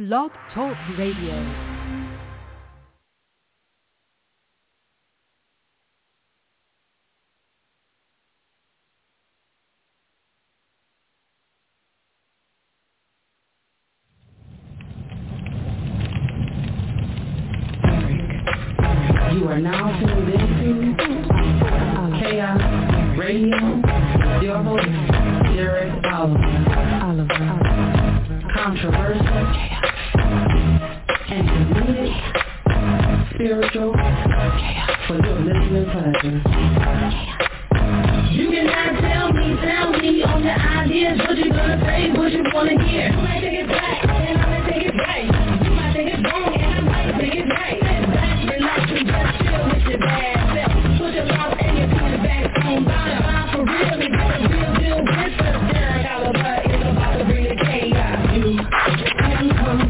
Blog Talk Radio. You are now tuned into Chaos Radio. Your host, Derek Oliver. Controversial, intermediate, spiritual, for your listening pleasure. You cannot tell me on your ideas what you gonna say, what you wanna hear. You might think it's black, and I might think it's right. You might think it's wrong, and I might think it's right. Relax and just chill with your bad self. Put your mouth and your feet back on bottom. For real, we got a real deal with us. Derek Oliver is about to bring the chaos. You can come.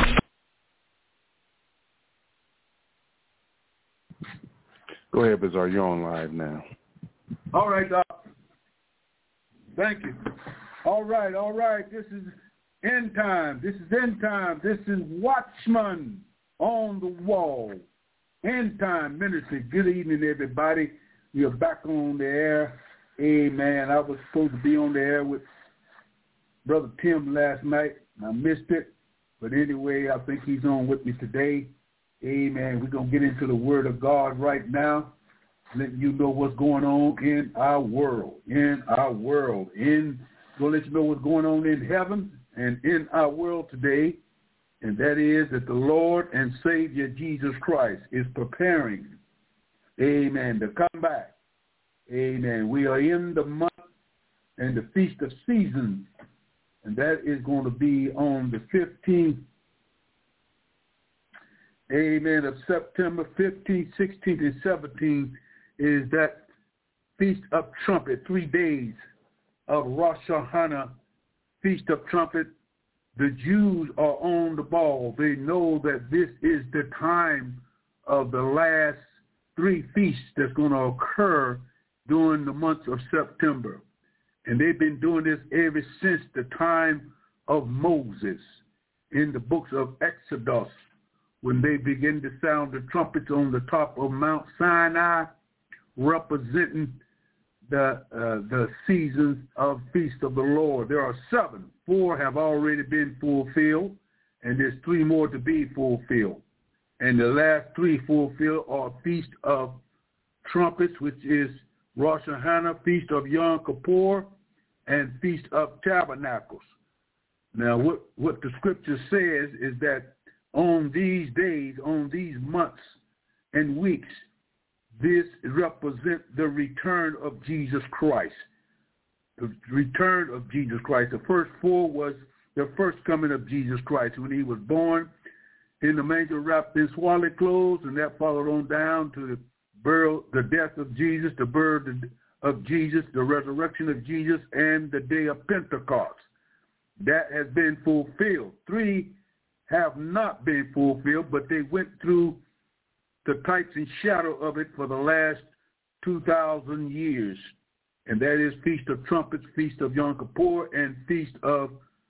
Go ahead, Bizarre. You're on live now. All right, Doc. Thank you. All right. This is End Time. This is Watchman on the Wall. End Time Ministry. Good evening, everybody. We are back on the air. Amen. I was supposed to be on the air with Brother Tim last night. I missed it. But anyway, I think he's on with me today. Amen. We're going to get into the Word of God right now, letting you know what's going on in our world. We're going to let you know what's going on in heaven and in our world today. And that is that the Lord and Savior Jesus Christ is preparing, amen, to come back. Amen. We are in the month and the Feast of Seasons, and that is going to be on the 15th, amen, of September 15th, 16th, and 17th is that Feast of Trumpet, 3 days of Rosh Hashanah, Feast of Trumpet. The Jews are on the ball. They know that this is the time of the last 3 feasts that's going to occur during the month of September. And they've been doing this ever since the time of Moses in the books of Exodus, when they begin to sound the trumpets on the top of Mount Sinai, representing the seasons of Feast of the Lord. There are 7. 4 have already been fulfilled, and there's 3 more to be fulfilled. And the last 3 fulfilled are Feast of Trumpets, which is Rosh Hashanah, Feast of Yom Kippur, and Feast of Tabernacles. Now, what the Scripture says is that on these days, on these months and weeks, this represents the return of Jesus Christ. The return of Jesus Christ. The first 4 was the first coming of Jesus Christ when he was born in the manger wrapped in swaddling clothes, and that followed on down to the burial, the death of Jesus, the birth of Jesus, the resurrection of Jesus, and the day of Pentecost. That has been fulfilled. 3 have not been fulfilled, but they went through the types and shadow of it for the last 2,000 years. And that is Feast of Trumpets, Feast of Yom Kippur, and Feast of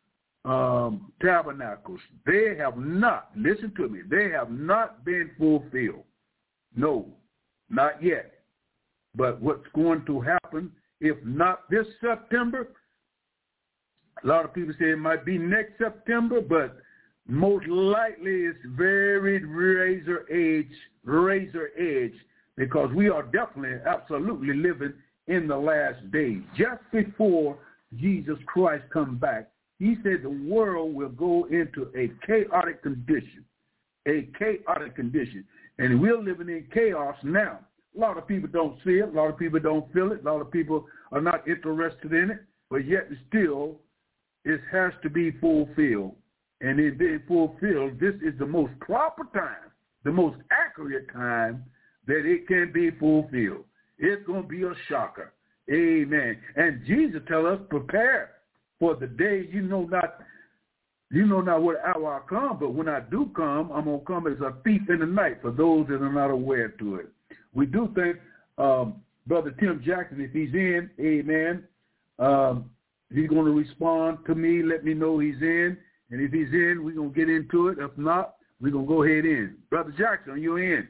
Tabernacles. They have not, listen to me, they have not been fulfilled. No, not yet. But what's going to happen, if not this September, a lot of people say it might be next September, but most likely it's very razor edge, because we are definitely, absolutely living in the last days. Just before Jesus Christ comes back, he said the world will go into a chaotic condition, and we're living in chaos now. A lot of people don't see it. A lot of people don't feel it. A lot of people are not interested in it, but yet still it has to be fulfilled. And in being fulfilled, this is the most proper time, the most accurate time that it can be fulfilled. It's going to be a shocker. Amen. And Jesus tells us, prepare for the day. You know not what hour I come, but when I do come, I'm going to come as a thief in the night for those that are not aware to it. We do thank Brother Tim Jackson, if he's in, amen. He's going to respond to me, let me know he's in, And if he's in, we're going to get into it. If not, we're going to go ahead in. Brother Jackson, you're in.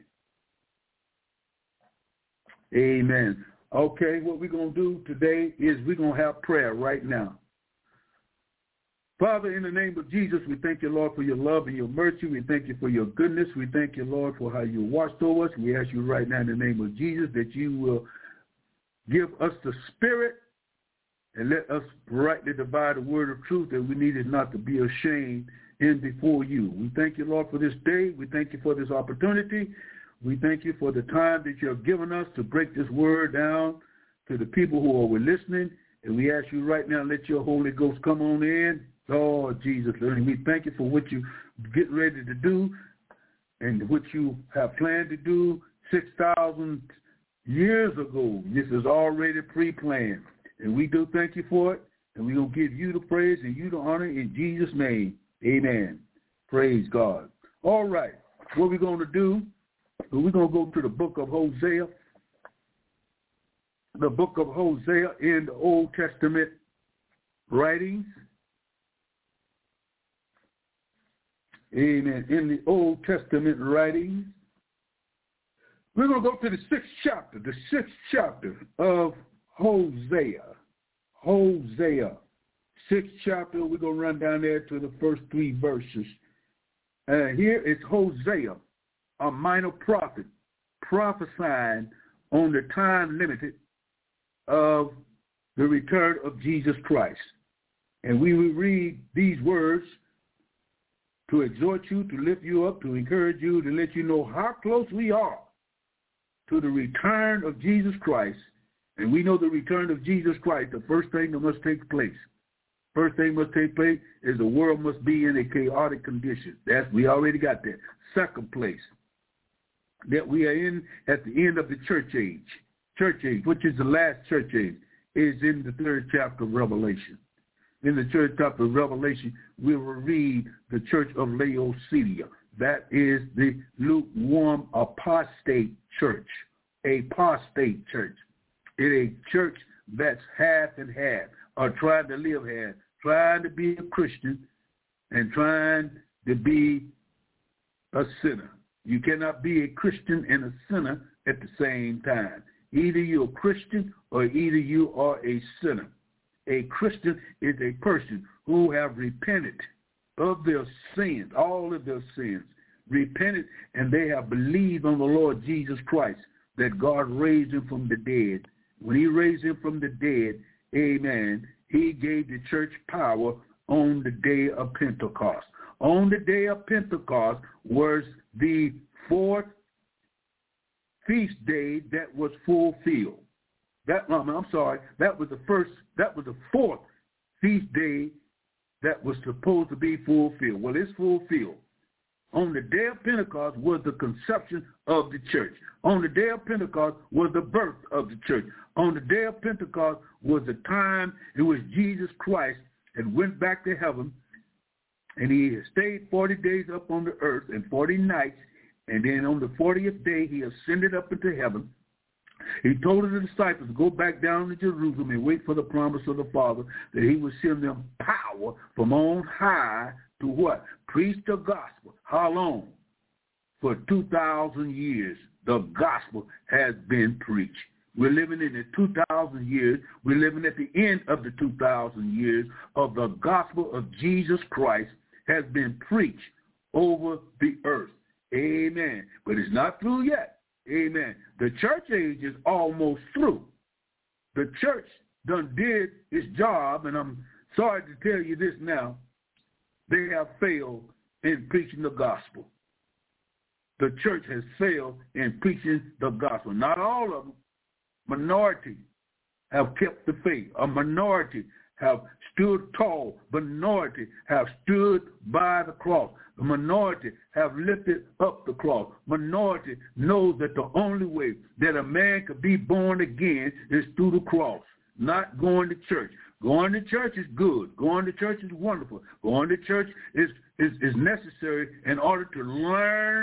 Amen. Okay, what we're going to do today is we're going to have prayer right now. Father, in the name of Jesus, we thank you, Lord, for your love and your mercy. We thank you for your goodness. We thank you, Lord, for how you watched over us. We ask you right now in the name of Jesus that you will give us the spirit and let us rightly divide the word of truth, that we needed not to be ashamed in before you. We thank you, Lord, for this day. We thank you for this opportunity. We thank you for the time that you have given us to break this word down to the people who are listening. And we ask you right now, let your Holy Ghost come on in. Lord Jesus, and we thank you for what you get ready to do and what you have planned to do 6,000 years ago. This is already pre-planned. And we do thank you for it. And we're going to give you the praise and you the honor in Jesus' name. Amen. Praise God. All right. What we're going to do, we're going to go to the book of Hosea. The book of Hosea in the Old Testament writings. Amen. In the Old Testament writings, we're going to go to the sixth chapter of Hosea. Hosea, sixth chapter. We're going to run down there to the first 3 verses. Here is Hosea, a minor prophet, prophesying on the time limited of the return of Jesus Christ. And we will read these words to exhort you, to lift you up, to encourage you, to let you know how close we are to the return of Jesus Christ. And we know the return of Jesus Christ, the first thing that must take place. First thing must take place is the world must be in a chaotic condition. We already got that. Second place, that we are in at the end of the church age, which is the last church age, is in the 3rd chapter of Revelation. In the 3rd chapter of Revelation, we will read the church of Laodicea. That is the lukewarm apostate church, apostate church. It is a church that's half and half, or trying to live half, trying to be a Christian and trying to be a sinner. You cannot be a Christian and a sinner at the same time. Either you're a Christian or either you are a sinner. A Christian is a person who have repented of their sins, all of their sins, repented, and they have believed on the Lord Jesus Christ, that God raised him from the dead. When he raised him from the dead, amen, he gave the church power on the day of Pentecost. On the day of Pentecost was the 4th feast day that was fulfilled. That was the 4th feast day that was supposed to be fulfilled. Well, it's fulfilled. On the day of Pentecost was the conception of the church. On the day of Pentecost was the birth of the church. On the day of Pentecost was the time in which Jesus Christ had went back to heaven, and he stayed 40 days up on the earth and 40 nights, and then on the 40th day he ascended up into heaven. He told the disciples to go back down to Jerusalem and wait for the promise of the Father, that he would send them power from on high to what? Preach the gospel. How long? For 2,000 years, the gospel has been preached. We're living in the 2,000 years. We're living at the end of the 2,000 years of the gospel of Jesus Christ has been preached over the earth. Amen. But it's not through yet. Amen. The church age is almost through. The church done did its job, and I'm sorry to tell you this now. They have failed in preaching the gospel. The church has failed in preaching the gospel. Not all of them. Minority have kept the faith. A minority have stood tall. Minority have stood by the cross. The minority have lifted up the cross. Minority knows that the only way that a man could be born again is through the cross, not going to church. Going to church is good. Going to church is wonderful. Going to church is necessary in order to learn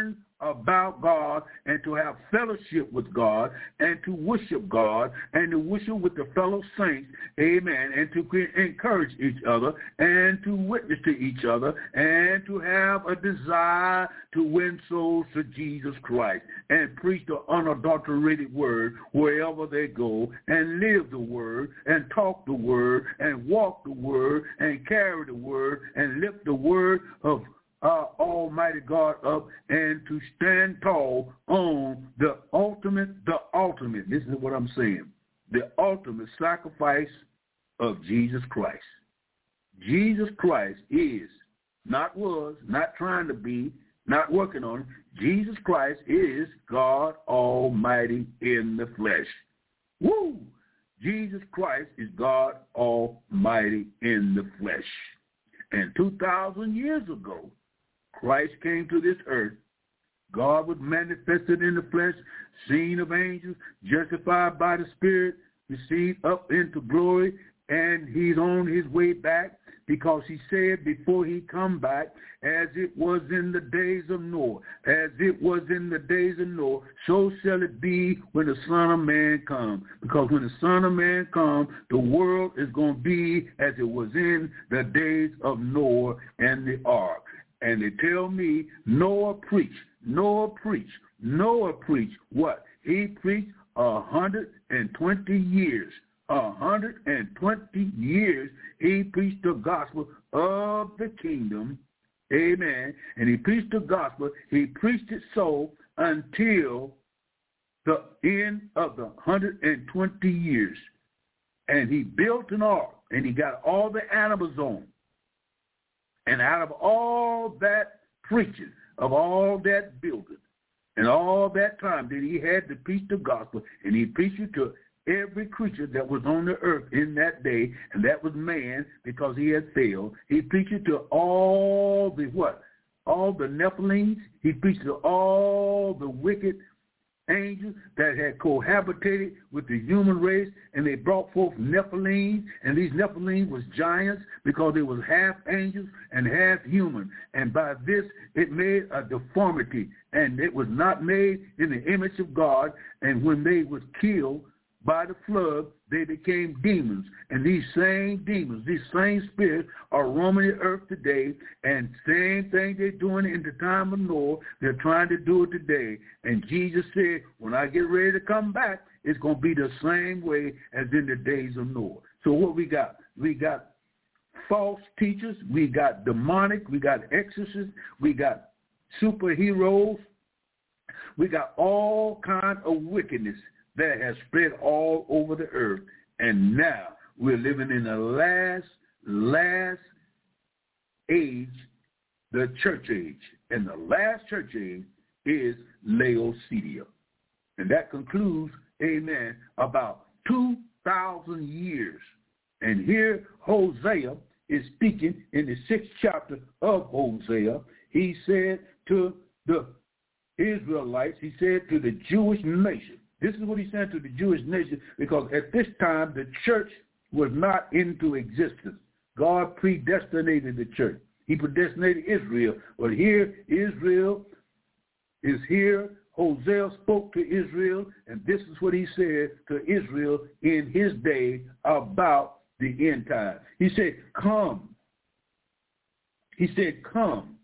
about God and to have fellowship with God and to worship God and to worship with the fellow saints, amen, and to encourage each other and to witness to each other and to have a desire to win souls to Jesus Christ and preach the unadulterated word wherever they go and live the word and talk the word and walk the word and carry the word and lift the word of Almighty God up and to stand tall on the ultimate, this is what I'm saying, the ultimate sacrifice of Jesus Christ. Jesus Christ is, not was, not trying to be, not working on it. Jesus Christ is God Almighty in the flesh. Woo! Jesus Christ is God Almighty in the flesh. And 2,000 years ago, Christ came to this earth. God was manifested in the flesh, seen of angels, justified by the Spirit, received up into glory, and he's on his way back because he said before he come back, as it was in the days of Noah, as it was in the days of Noah, so shall it be when the Son of Man comes. Because when the Son of Man comes, the world is going to be as it was in the days of Noah and the ark. And they tell me Noah preached what? He preached 120 years. 120 years he preached the gospel of the kingdom. Amen. And he preached the gospel. He preached it so until the end of the 120 years. And he built an ark, and he got all the animals on. And out of all that preaching, of all that building, and all that time that he had to preach the gospel, and he preached it to every creature that was on the earth in that day, and that was man because he had failed. He preached it to all the what? All the Nephilims. He preached to all the wicked angels that had cohabitated with the human race, and they brought forth Nephilim, and these Nephilim was giants because they was half angels and half human, and by this it made a deformity, and it was not made in the image of God, and when they was killed by the flood, they became demons. And these same demons, these same spirits are roaming the earth today, and same thing they're doing in the time of Noah, they're trying to do it today. And Jesus said, when I get ready to come back, it's going to be the same way as in the days of Noah. So what we got? We got false teachers, we got demonic, we got exorcists, we got superheroes, we got all kind of wickedness that has spread all over the earth. And now we're living in the last age, the church age. And the last church age is Laodicea. And that concludes, amen, about 2,000 years. And here Hosea is speaking in the 6th chapter of Hosea. He said to the Israelites, he said to the Jewish nation, this is what he said to the Jewish nation, because at this time the church was not into existence. God predestinated the church. He predestinated Israel. But here Israel is here. Hosea spoke to Israel, and this is what he said to Israel in his day about the end time. He said, come. He said, come.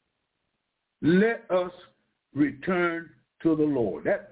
Let us return to the Lord. That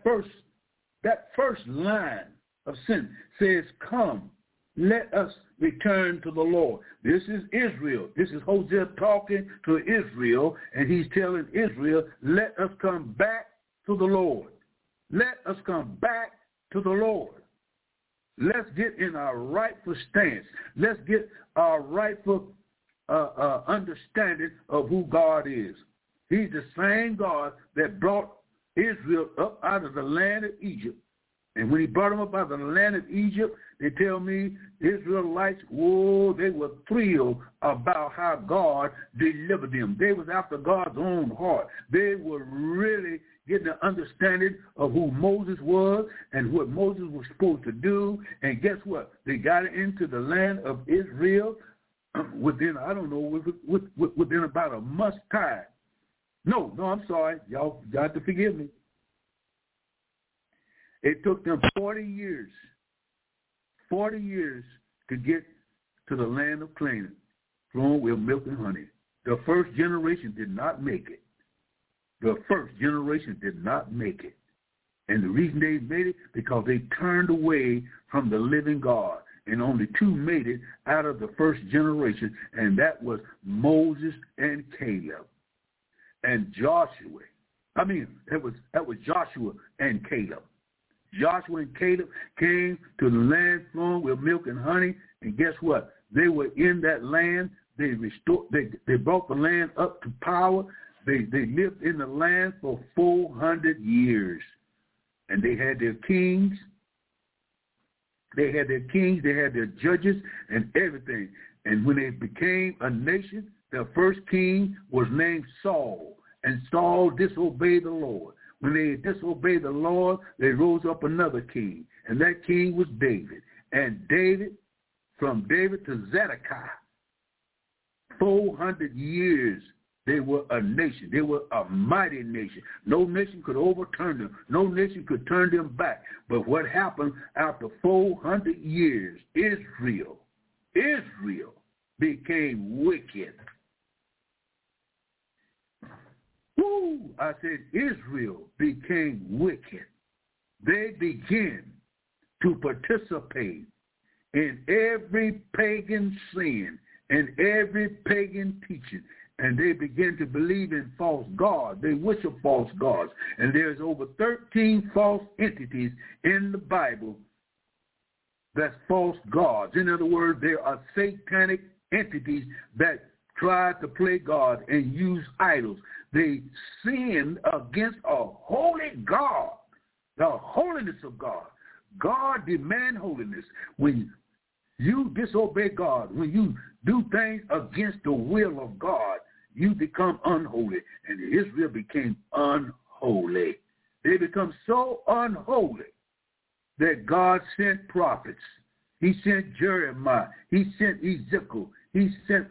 first line of sin says, come, let us return to the Lord. This is Israel. This is Hosea talking to Israel, and he's telling Israel, let us come back to the Lord. Let us come back to the Lord. Let's get in our rightful stance. Let's get our rightful understanding of who God is. He's the same God that brought Israel up out of the land of Egypt. And when he brought them up out of the land of Egypt, they tell me Israelites, whoa, they were thrilled about how God delivered them. They was after God's own heart. They were really getting an understanding of who Moses was and what Moses was supposed to do. And guess what? They got into the land of Israel within, I don't know, within about a month's time. No, I'm sorry. Y'all got to forgive me. It took them 40 years to get to the land of Canaan, flowing with milk and honey. The first generation did not make it. And the reason they made it, because they turned away from the living God. And only 2 made it out of the first generation, and that was Moses and Caleb. And Joshua. That was Joshua and Caleb. Joshua and Caleb came to the land flowing with milk and honey, and guess what? They were in that land. They brought the land up to power. They lived in the land for 400 years. And they had their kings. They had their judges, and everything. And when they became a nation, their first king was named Saul. And Saul disobeyed the Lord. When they disobeyed the Lord, they rose up another king. And that king was David. And from David to Zedekiah, 400 years, they were a nation. They were a mighty nation. No nation could overturn them. No nation could turn them back. But what happened after 400 years, Israel became wicked. I said Israel became wicked. They began to participate in every pagan sin and every pagan teaching. And they begin to believe in false gods. They worship false gods. And there's over 13 false entities in the Bible that's false gods. In other words, there are satanic entities that try to play God and use idols. They sinned against a holy God, the holiness of God. God demands holiness. When you disobey God, when you do things against the will of God, you become unholy. And Israel became unholy. They become so unholy that God sent prophets. He sent Jeremiah. He sent Ezekiel. He sent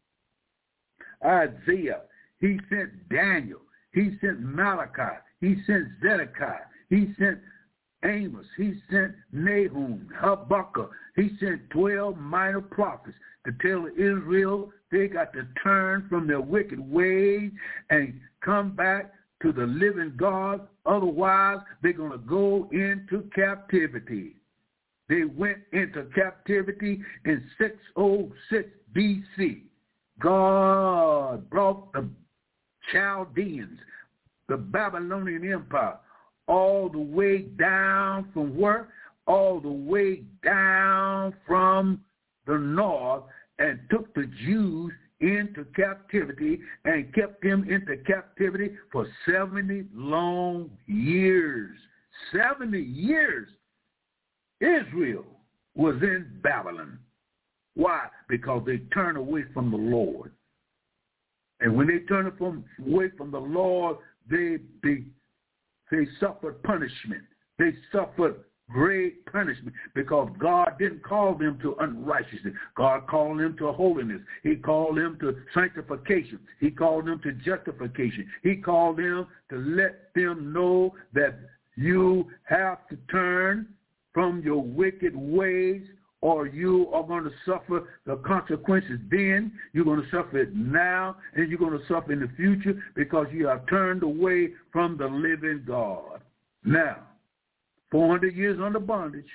Isaiah. He sent Daniel. He sent Malachi. He sent Zedekiah. He sent Amos. He sent Nahum, Habakkuk. He sent 12 minor prophets to tell Israel they got to turn from their wicked ways and come back to the living God. Otherwise, they're going to go into captivity. They went into captivity in 606 B.C. God brought the Chaldeans, the Babylonian Empire, all the way down from where? All the way down from the north, and took the Jews into captivity and kept them into captivity for 70 long years. 70 years. Israel was in Babylon. Why? Because they turned away from the Lord. And when they turned away from the Lord, they suffered punishment. They suffered great punishment because God didn't call them to unrighteousness. God called them to holiness. He called them to sanctification. He called them to justification. He called them to let them know that you have to turn from your wicked ways, or you are going to suffer the consequences then. You're going to suffer it now, and you're going to suffer in the future because you are turned away from the living God. Now, 400 years under bondage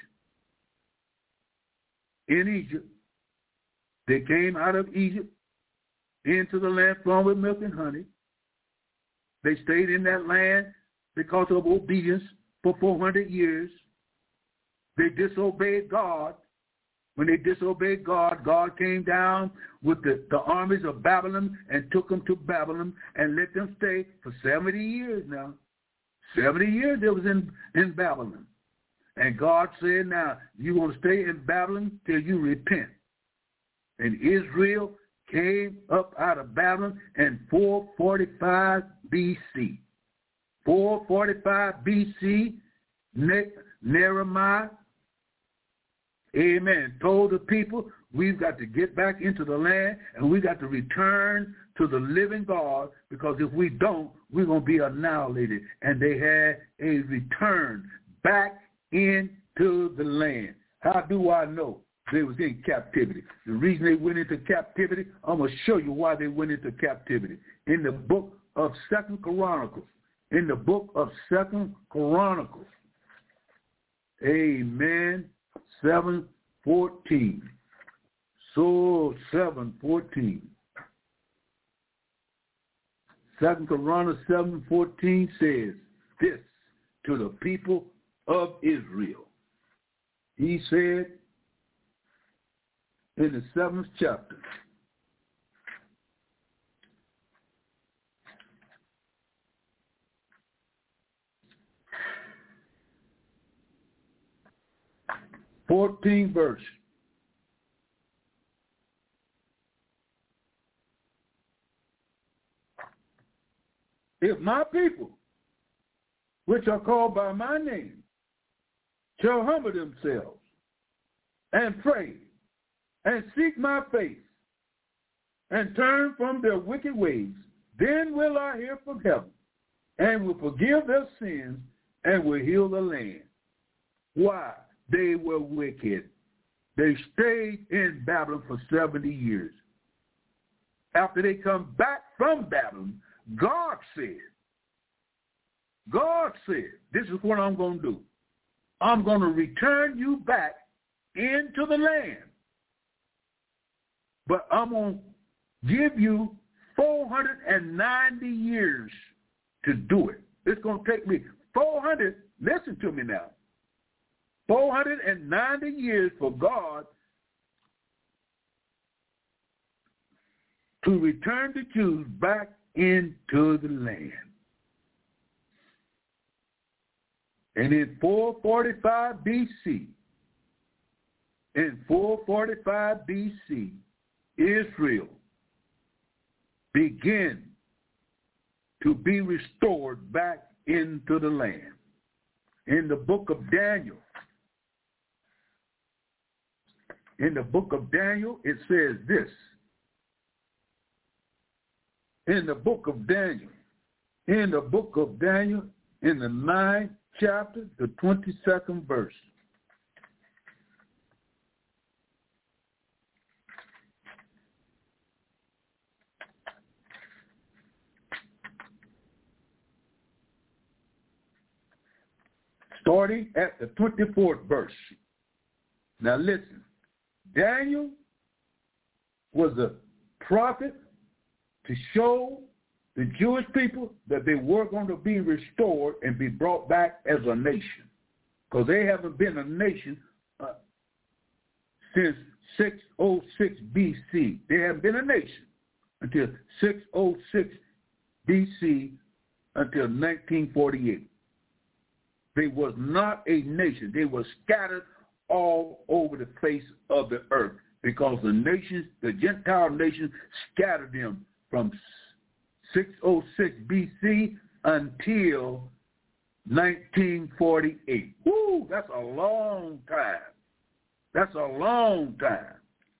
in Egypt. They came out of Egypt into the land flowing with milk and honey. They stayed in that land because of obedience for 400 years. They disobeyed God. When they disobeyed God, God came down with the armies of Babylon and took them to Babylon and let them stay for 70 years now. 70 years they was in Babylon. And God said, now, you're going to stay in Babylon till you repent. And Israel came up out of Babylon in 445 B.C. 445 B.C., Nehemiah, amen, told the people, we've got to get back into the land and we got to return to the living God, because if we don't, we're going to be annihilated. And they had a return back into the land. How do I know? They was in captivity. The reason they went into captivity, I'm going to show you why they went into captivity. In the book of 2 Chronicles. In the book of 2 Chronicles. Amen. 7:14. So 7:14. 2 Chronicles 7:14 says this to the people of Israel. He said in the 7th chapter, verse. If my people, which are called by my name, shall humble themselves and pray and seek my face and turn from their wicked ways, then will I hear from heaven and will forgive their sins and will heal the land. Why? They were wicked. They stayed in Babylon for 70 years. After they come back from Babylon, God said, this is what I'm going to do. I'm going to return you back into the land. But I'm going to give you 490 years to do it. It's going to take me 400, listen to me now, 490 years for God to return the Jews back into the land. And in 445 BC, Israel began to be restored back into the land. In the book of Daniel, it says this. In the book of Daniel, in the 9th chapter, the 22nd verse. Starting at the 24th verse. Now listen, Daniel was a prophet to show the Jewish people that they were going to be restored and be brought back as a nation. Because they haven't been a nation since 606 BC. They haven't been a nation until 606 BC until 1948. They was not a nation. They were scattered all over the face of the earth because the nations, the Gentile nations, scattered them from 606 BC until 1948. Woo, that's a long time. That's a long time.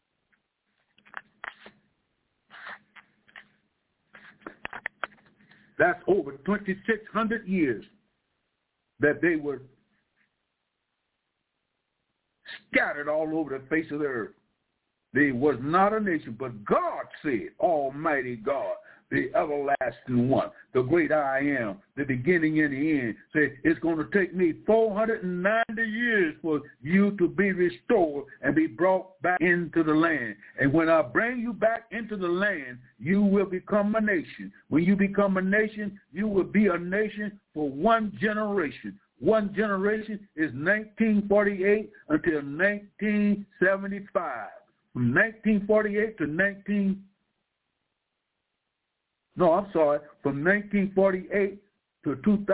That's over 2,600 years that they were scattered all over the face of the earth. They was not a nation, but God said, Almighty God, the everlasting one, the great I am, the beginning and the end, said, it's going to take me 490 years for you to be restored and be brought back into the land. And when I bring you back into the land, you will become a nation. When you become a nation, you will be a nation for one generation. One generation is 1948 until 1975. From 1948 to from 1948 to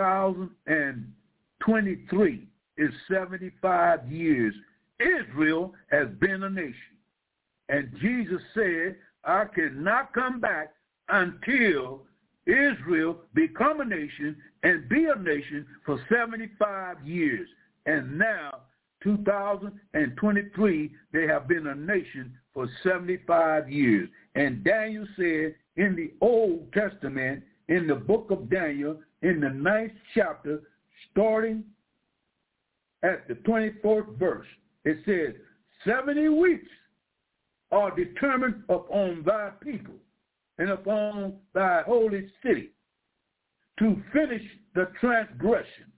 2023 is 75 years. Israel has been a nation. And Jesus said, I cannot come back until Israel become a nation and be a nation for 75 years. And now, 2023, they have been a nation for 75 years. And Daniel said in the Old Testament, in the book of Daniel, in the 9th chapter, starting at the 24th verse, it says, 70 weeks are determined upon thy people and upon thy holy city to finish the transgression,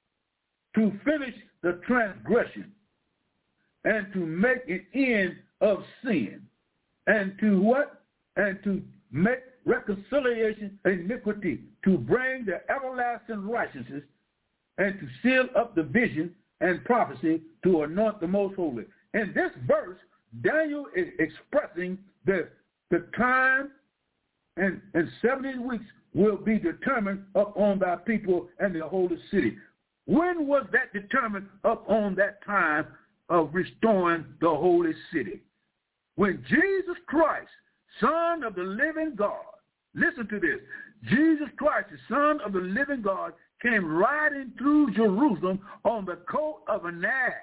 and to make an end of sin, and to what? And to make reconciliation iniquity, to bring the everlasting righteousness, and to seal up the vision and prophecy, to anoint the most holy. In this verse, Daniel is expressing the time and 70 weeks will be determined upon thy people and the holy city. When was that determined upon that time of restoring the holy city? When Jesus Christ, Son of the living God, listen to this, Jesus Christ, the Son of the living God, came riding through Jerusalem on the coat of an ass.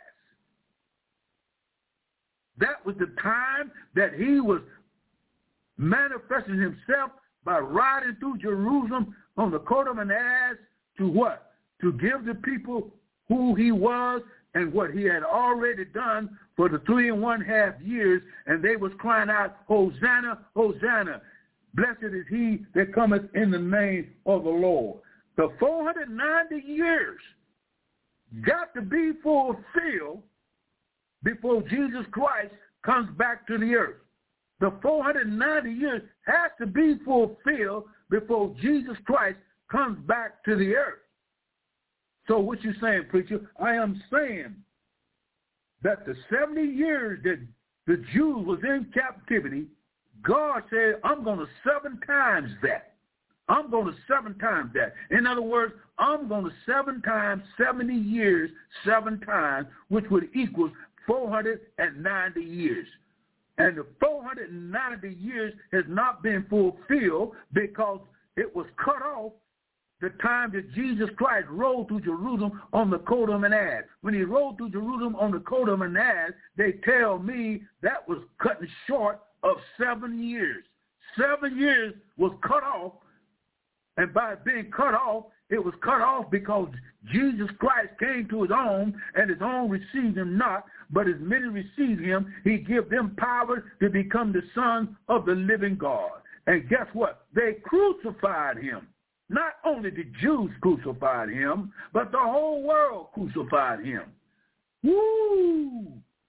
That was the time that he was manifesting himself by riding through Jerusalem on the coat of an ass to what? To give the people who he was and what he had already done for the 3.5 years, and they was crying out, Hosanna, Hosanna. Blessed is he that cometh in the name of the Lord. The 490 years got to be fulfilled before Jesus Christ comes back to the earth. The 490 years has to be fulfilled before Jesus Christ comes back to the earth. So what you saying, preacher? I am saying that the 70 years that the Jews was in captivity, God said, I'm going to 7 times that. I'm going to 7 times that. In other words, I'm going to 7 times 70 years, 7 times, which would equal 490 years. And the 490 years has not been fulfilled because it was cut off the time that Jesus Christ rode through Jerusalem on the coat of an ass. When he rode through Jerusalem on the coat of an ass, they tell me that was cutting short of 7 years. 7 years was cut off, and by being cut off, it was cut off because Jesus Christ came to his own, and his own received him not, but as many received him, he gave them power to become the sons of the living God. And guess what? They crucified him. Not only the Jews crucified him, but the whole world crucified him. Woo!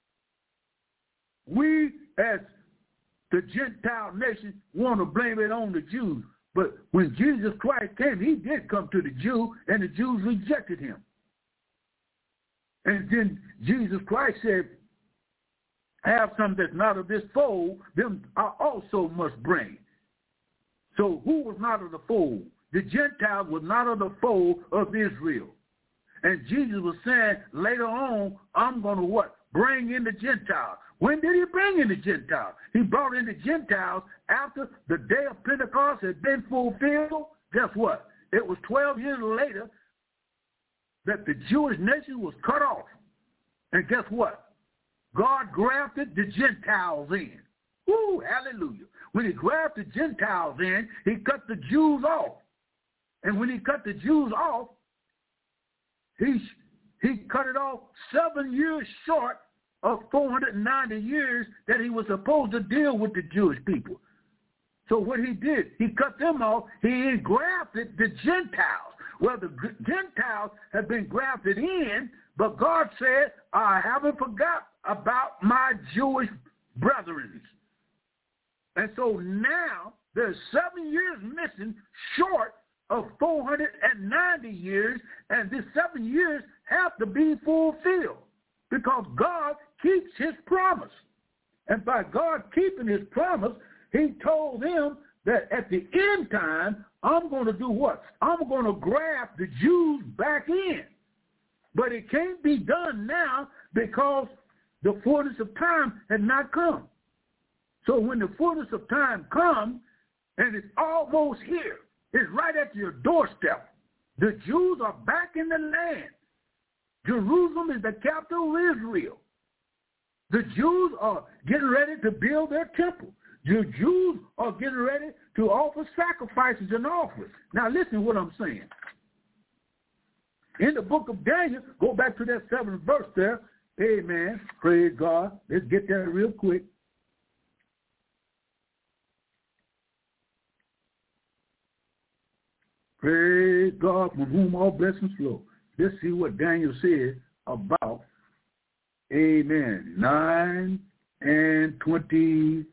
We, as the Gentile nation, want to blame it on the Jews. But when Jesus Christ came, he did come to the Jew, and the Jews rejected him. And then Jesus Christ said, have some that's not of this fold, them I also must bring. So who was not of the fold? The Gentiles was not of the fold of Israel. And Jesus was saying later on, I'm going to what? Bring in the Gentiles. When did he bring in the Gentiles? He brought in the Gentiles after the day of Pentecost had been fulfilled. Guess what? It was 12 years later that the Jewish nation was cut off. And guess what? God grafted the Gentiles in. Woo, hallelujah. When he grafted the Gentiles in, he cut the Jews off. And when he cut the Jews off, he cut it off 7 years short of 490 years that he was supposed to deal with the Jewish people. So what he did, he cut them off. He engrafted the Gentiles. Well, the Gentiles have been grafted in, but God said, I haven't forgot about my Jewish brethren. And so now there's 7 years missing short of 490 years, and this 7 years have to be fulfilled because God keeps his promise. And by God keeping his promise, he told them that at the end time, I'm going to do what? I'm going to graft the Jews back in. But it can't be done now because the fullness of time had not come. So when the fullness of time comes, and it's almost here, it's right at your doorstep. The Jews are back in the land. Jerusalem is the capital of Israel. The Jews are getting ready to build their temple. The Jews are getting ready to offer sacrifices and offerings. Now listen to what I'm saying. In the book of Daniel, go back to that 7th verse there. Amen. Praise God. Let's get there real quick. Praise God, from whom all blessings flow. Let's see what Daniel said about, amen, 9 and 24.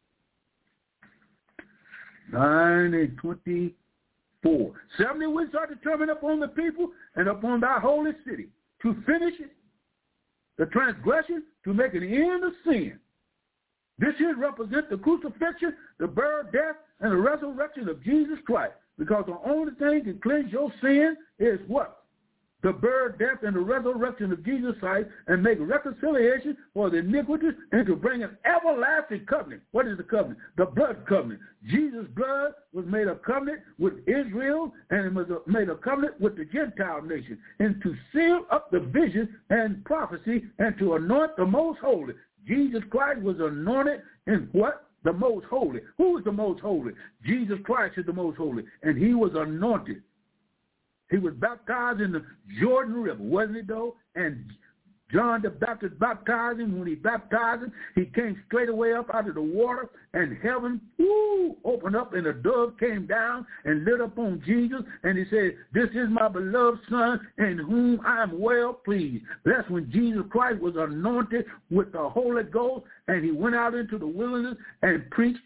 70 weeks are determined upon the people and upon thy holy city to finish it, the transgression, to make an end of sin. This here represents the crucifixion, the burial, death, and the resurrection of Jesus Christ. Because the only thing that can cleanse your sin is what? The burial, death, and the resurrection of Jesus Christ, and make reconciliation for the iniquities, and to bring an everlasting covenant. What is the covenant? The blood covenant. Jesus' blood was made a covenant with Israel, and it was made a covenant with the Gentile nation, and to seal up the vision and prophecy, and to anoint the most holy. Jesus Christ was anointed in what? The most holy. Who is the most holy? Jesus Christ is the most holy, and he was anointed. He was baptized in the Jordan River, wasn't he though? And John the Baptist baptized him. When he baptized him, he came straight away up out of the water, and heaven opened up, and a dove came down and lit up on Jesus, and he said, this is my beloved Son, in whom I am well pleased. That's when Jesus Christ was anointed with the Holy Ghost, and he went out into the wilderness and preached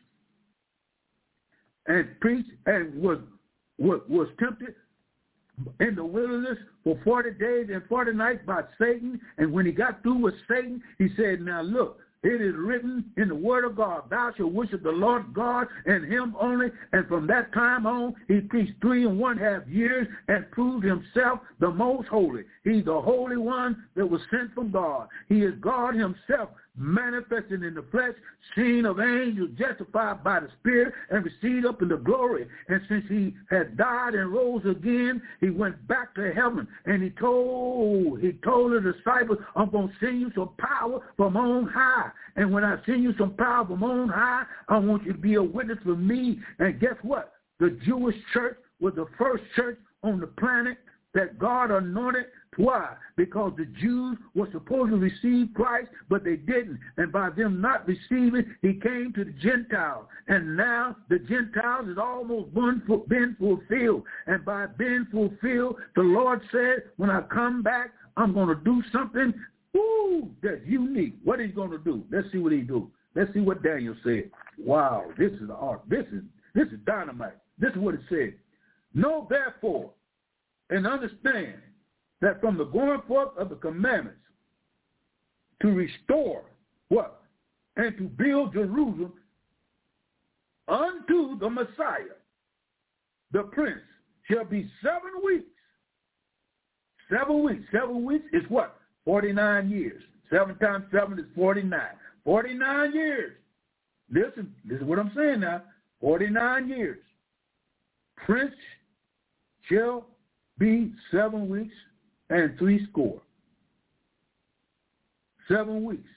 and was tempted in the wilderness for 40 days and 40 nights by Satan. And when he got through with Satan, he said, now look, it is written in the word of God, thou shalt worship the Lord God and him only. And from that time on, he preached 3.5 years and proved himself the most holy. He's the Holy One that was sent from God. He is God himself, manifested in the flesh, seen of angels, justified by the Spirit, and received up into glory. And since he had died and rose again, he went back to heaven, and he told the disciples, I'm going to send you some power from on high. And when I send you some power from on high, I want you to be a witness for me. And guess what? The Jewish church was the first church on the planet that God anointed. Why? Because the Jews were supposed to receive Christ, but they didn't. And by them not receiving, he came to the Gentiles. And now the Gentiles is almost been fulfilled. And by being fulfilled, the Lord said, when I come back, I'm going to do something that's unique. What is he going to do? Let's see what he do. Let's see what Daniel said. Wow, this is the art. This is dynamite. This is what it said. Know therefore and understand that from the going forth of the commandments to restore what? And to build Jerusalem unto the Messiah, the Prince, shall be 7 weeks. 7 weeks. 7 weeks is what? 49 years. 7 times 7 is 49. 49 years. Listen, this is what I'm saying now. 49 years. Prince shall be 7 weeks and 80. 7 weeks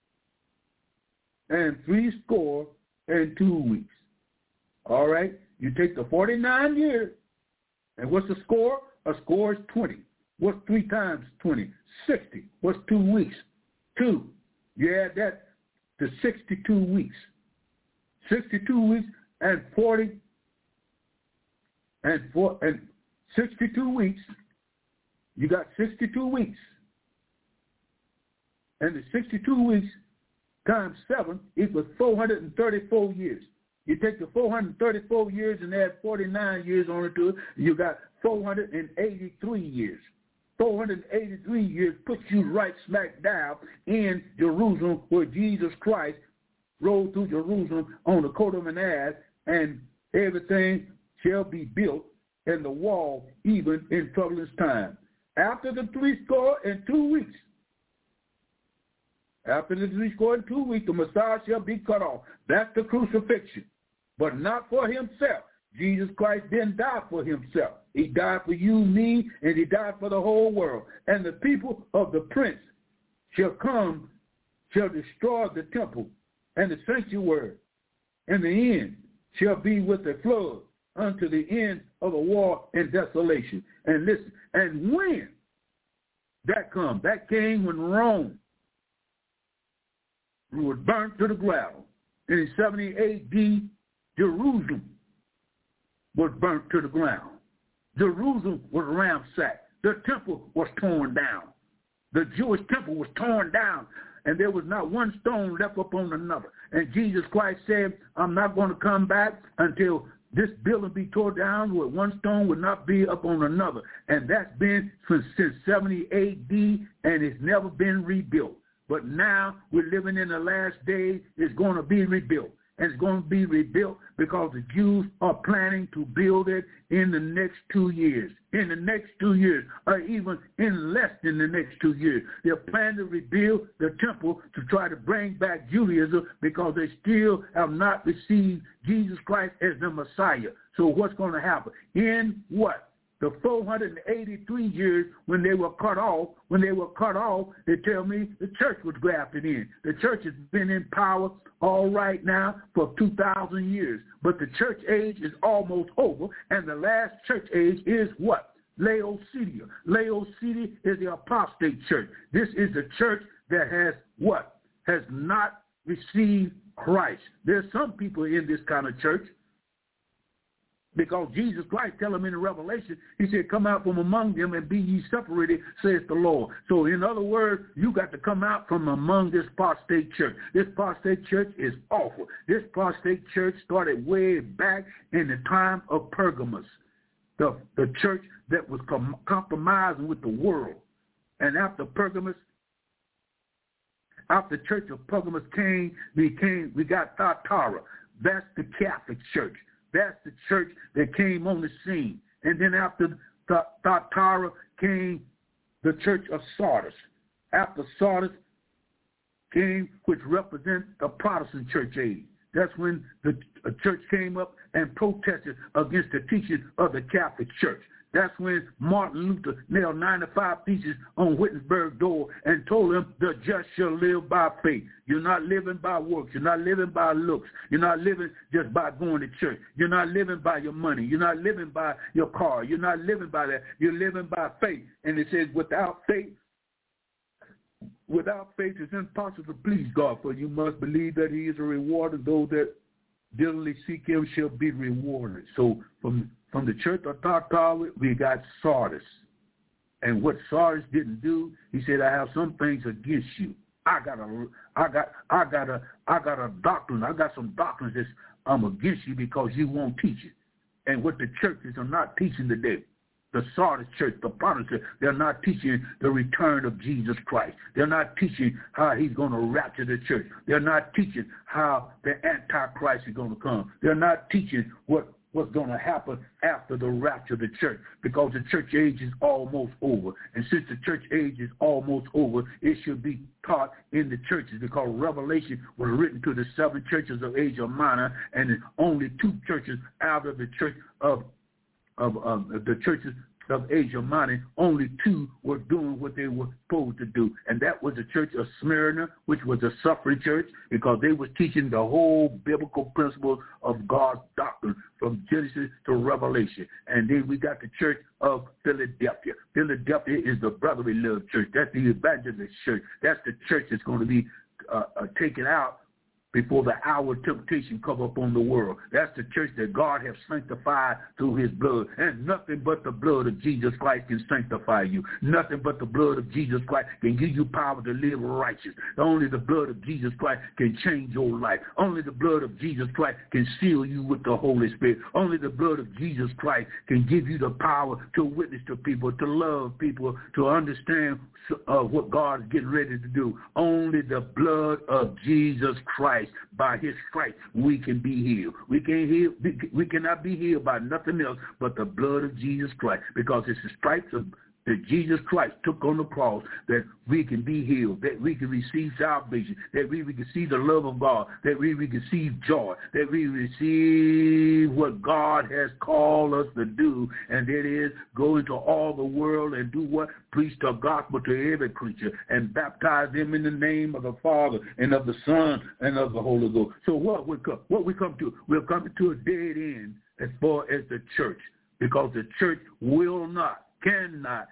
and 82 weeks. All right? You take the 49 years, and what's the score? A score is 20. What's 3 times 20? 60. What's 2 weeks? 2. You add that to 62 weeks. 62 weeks and 40 and 62 weeks. You got 62 weeks. And the 62 weeks times 7 equals 434 years. You take the 434 years and add 49 years on it to it, you got 483 years. 483 years puts you right smack down in Jerusalem, where Jesus Christ rode through Jerusalem on the coat of an ass, and everything shall be built in the wall even in troublous time. After the 62 weeks, after the 62 weeks, the Messiah shall be cut off. That's the crucifixion. But not for himself. Jesus Christ didn't die for himself. He died for you, me, and he died for the whole world. And the people of the prince shall destroy the temple and the sanctuary, and the end shall be with a flood unto the end of the war and desolation. And listen, and when that comes, that came when Rome was burnt to the ground. And in 70 A.D., Jerusalem was burnt to the ground. Jerusalem was ransacked. The temple was torn down. The Jewish temple was torn down, and there was not one stone left upon another. And Jesus Christ said, I'm not going to come back until this building be torn down, where one stone would not be upon another. And that's been since 70 A.D., and it's never been rebuilt. But now we're living in the last days. It's going to be rebuilt. And it's going to be rebuilt because the Jews are planning to build it in the next 2 years. In the next 2 years, or even in less than the next 2 years. They're planning to rebuild the temple to try to bring back Judaism because they still have not received Jesus Christ as the Messiah. So what's going to happen? In what? The 483 years when they were cut off, they tell me the church was grafted in. The church has been in power all right now for 2,000 years. But the church age is almost over, and the last church age is what? Laodicea. Laodicea is the apostate church. This is the church that has what? Has not received Christ. There's some people in this kind of church. Because Jesus Christ tell them in the Revelation, he said, come out from among them and be ye separated, says the Lord. So in other words, you got to come out from among this apostate church. This apostate church is awful. This apostate church started way back in the time of Pergamos, the church that was compromising with the world. And after Pergamos, after the church of Pergamos we got Thyatira. That's the Catholic church. That's the church that came on the scene. And then after Thyatira came the church of Sardis. After Sardis came, which represents the Protestant church age. That's when the church came up and protested against the teaching of the Catholic Church. That's when Martin Luther nailed 95 theses on Wittenberg door and told them the just shall live by faith. You're not living by works. You're not living by looks. You're not living just by going to church. You're not living by your money. You're not living by your car. You're not living by that. You're living by faith. And it says without faith it's impossible to please God, for you must believe that he is a rewarder. Those that diligently seek him shall be rewarded. So from the church of Thyatira, we got Sardis. And what Sardis didn't do, he said, I have some things against you. I got a doctrine. I got some doctrines that's against you because you won't teach it. And what the churches are not teaching today, the Sardis church, the Protestant, they're not teaching the return of Jesus Christ. They're not teaching how he's going to rapture the church. They're not teaching how the Antichrist is going to come. They're not teaching what's going to happen after the rapture of the church, because the church age is almost over. And since the church age is almost over, it should be taught in the churches, because Revelation was written to the 7 churches of Asia Minor, and only 2 churches out of the church of the churches of Asia Minor, only 2 were doing what they were supposed to do. And that was the church of Smyrna, which was a suffering church, because they was teaching the whole biblical principles of God's doctrine from Genesis to Revelation. And then we got the church of Philadelphia. Philadelphia is the brotherly love church. That's the evangelist church. That's the church that's going to be taken out before the hour of temptation come upon the world. That's the church that God has sanctified through his blood. And nothing but the blood of Jesus Christ can sanctify you. Nothing but the blood of Jesus Christ can give you power to live righteous. Only the blood of Jesus Christ can change your life. Only the blood of Jesus Christ can seal you with the Holy Spirit. Only the blood of Jesus Christ can give you the power to witness to people, to love people, to understand what God is getting ready to do. Only the blood of Jesus Christ. By his stripes we can be healed. We cannot be healed by nothing else but the blood of Jesus Christ, because it's the stripes of that Jesus Christ took on the cross, that we can be healed, that we can receive salvation, that we can see the love of God, that we receive joy, that we receive what God has called us to do, and that is go into all the world and do what? Preach the gospel to every creature and baptize them in the name of the Father and of the Son and of the Holy Ghost. So what we come to? We're coming to a dead end as far as the church, because the church cannot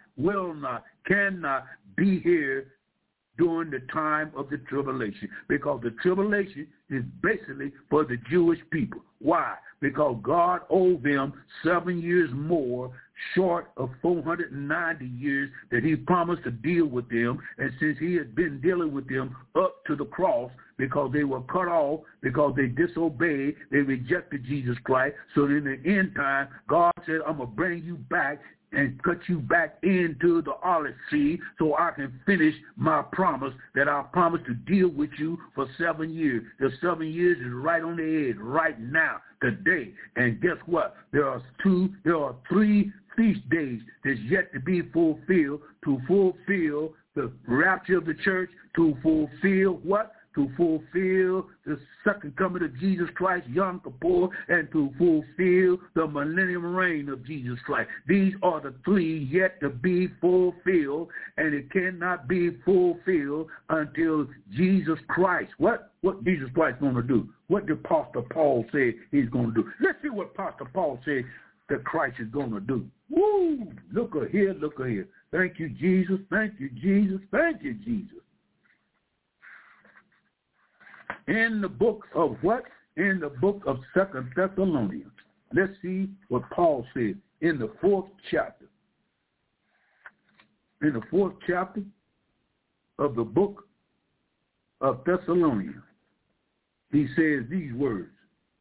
be here during the time of the tribulation, because the tribulation is basically for the Jewish people. Why? Because God owed them 7 years more, short of 490 years that he promised to deal with them. And since he had been dealing with them up to the cross, because they were cut off, because they disobeyed, they rejected Jesus Christ. So in the end time, God said, I'm going to bring you back and cut you back into the olive tree so I can finish my promise that I promised to deal with you for 7 years. The 7 years is right on the edge right now, today. And guess what? There are 3 feast days that's yet to be fulfilled, to fulfill the rapture of the church, to fulfill what? To fulfill the second coming of Jesus Christ, Yom Kippur, and to fulfill the millennium reign of Jesus Christ. These are the 3 yet to be fulfilled, and it cannot be fulfilled until Jesus Christ. What Jesus Christ is going to do? What did Pastor Paul say he's going to do? Let's see what Pastor Paul said that Christ is going to do. Woo! Look here, look here. Thank you, Jesus. Thank you, Jesus. Thank you, Jesus. In the book of what? In the book of 2 Thessalonians. Let's see what Paul said in the 4th chapter. In the 4th chapter of the book of Thessalonians, he says these words.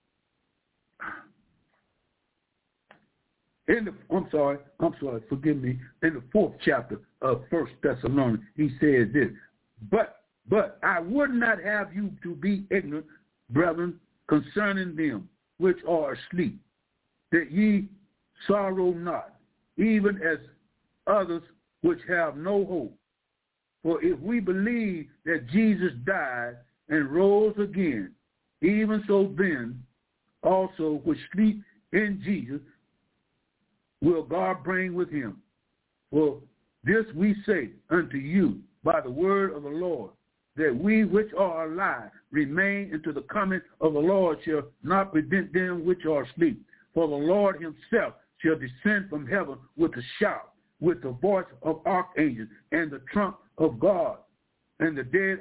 Forgive me. In the 4th chapter of 1 Thessalonians, he says this, But I would not have you to be ignorant, brethren, concerning them which are asleep, that ye sorrow not, even as others which have no hope. For if we believe that Jesus died and rose again, even so then also which sleep in Jesus will God bring with him. For this we say unto you by the word of the Lord, that we which are alive remain until the coming of the Lord shall not prevent them which are asleep. For the Lord himself shall descend from heaven with a shout, with the voice of archangels, and the trump of God. And the dead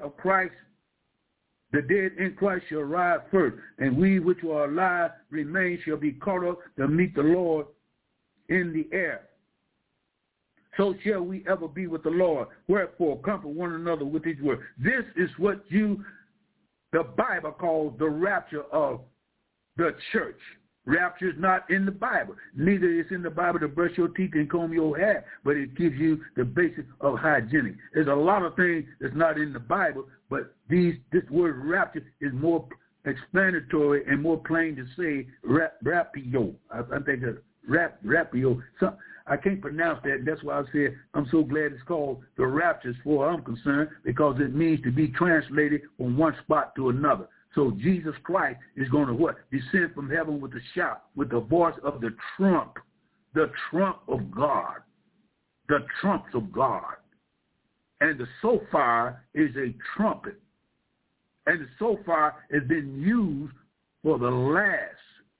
in Christ shall rise first, and we which are alive remain shall be caught up to meet the Lord in the air. So shall we ever be with the Lord. Wherefore, comfort one another with his word. This is what the Bible calls the rapture of the church. Rapture is not in the Bible. Neither is in the Bible to brush your teeth and comb your hair, but it gives you the basics of hygienic. There's a lot of things that's not in the Bible, but this word rapture is more explanatory and more plain to say rapio. I think that rapio. I can't pronounce that. That's why I said I'm so glad it's called the rapture as far as I'm concerned, because it means to be translated from one spot to another. So Jesus Christ is going to what? Descend from heaven with a shout, with the voice of the trump of God, the trumps of God. And the shofar is a trumpet. And the shofar has been used for the last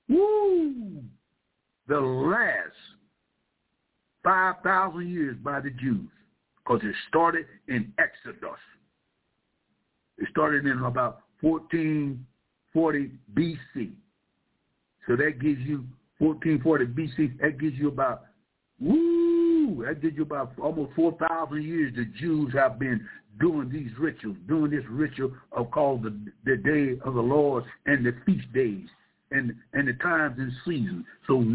5,000 years by the Jews, because it started in Exodus. It started in about 1440 BC. So that gives you 1440 BC. That gives you about almost 4,000 years the Jews have been doing these rituals, doing this ritual of called the Day of the Lord and the feast days and the times and seasons. So now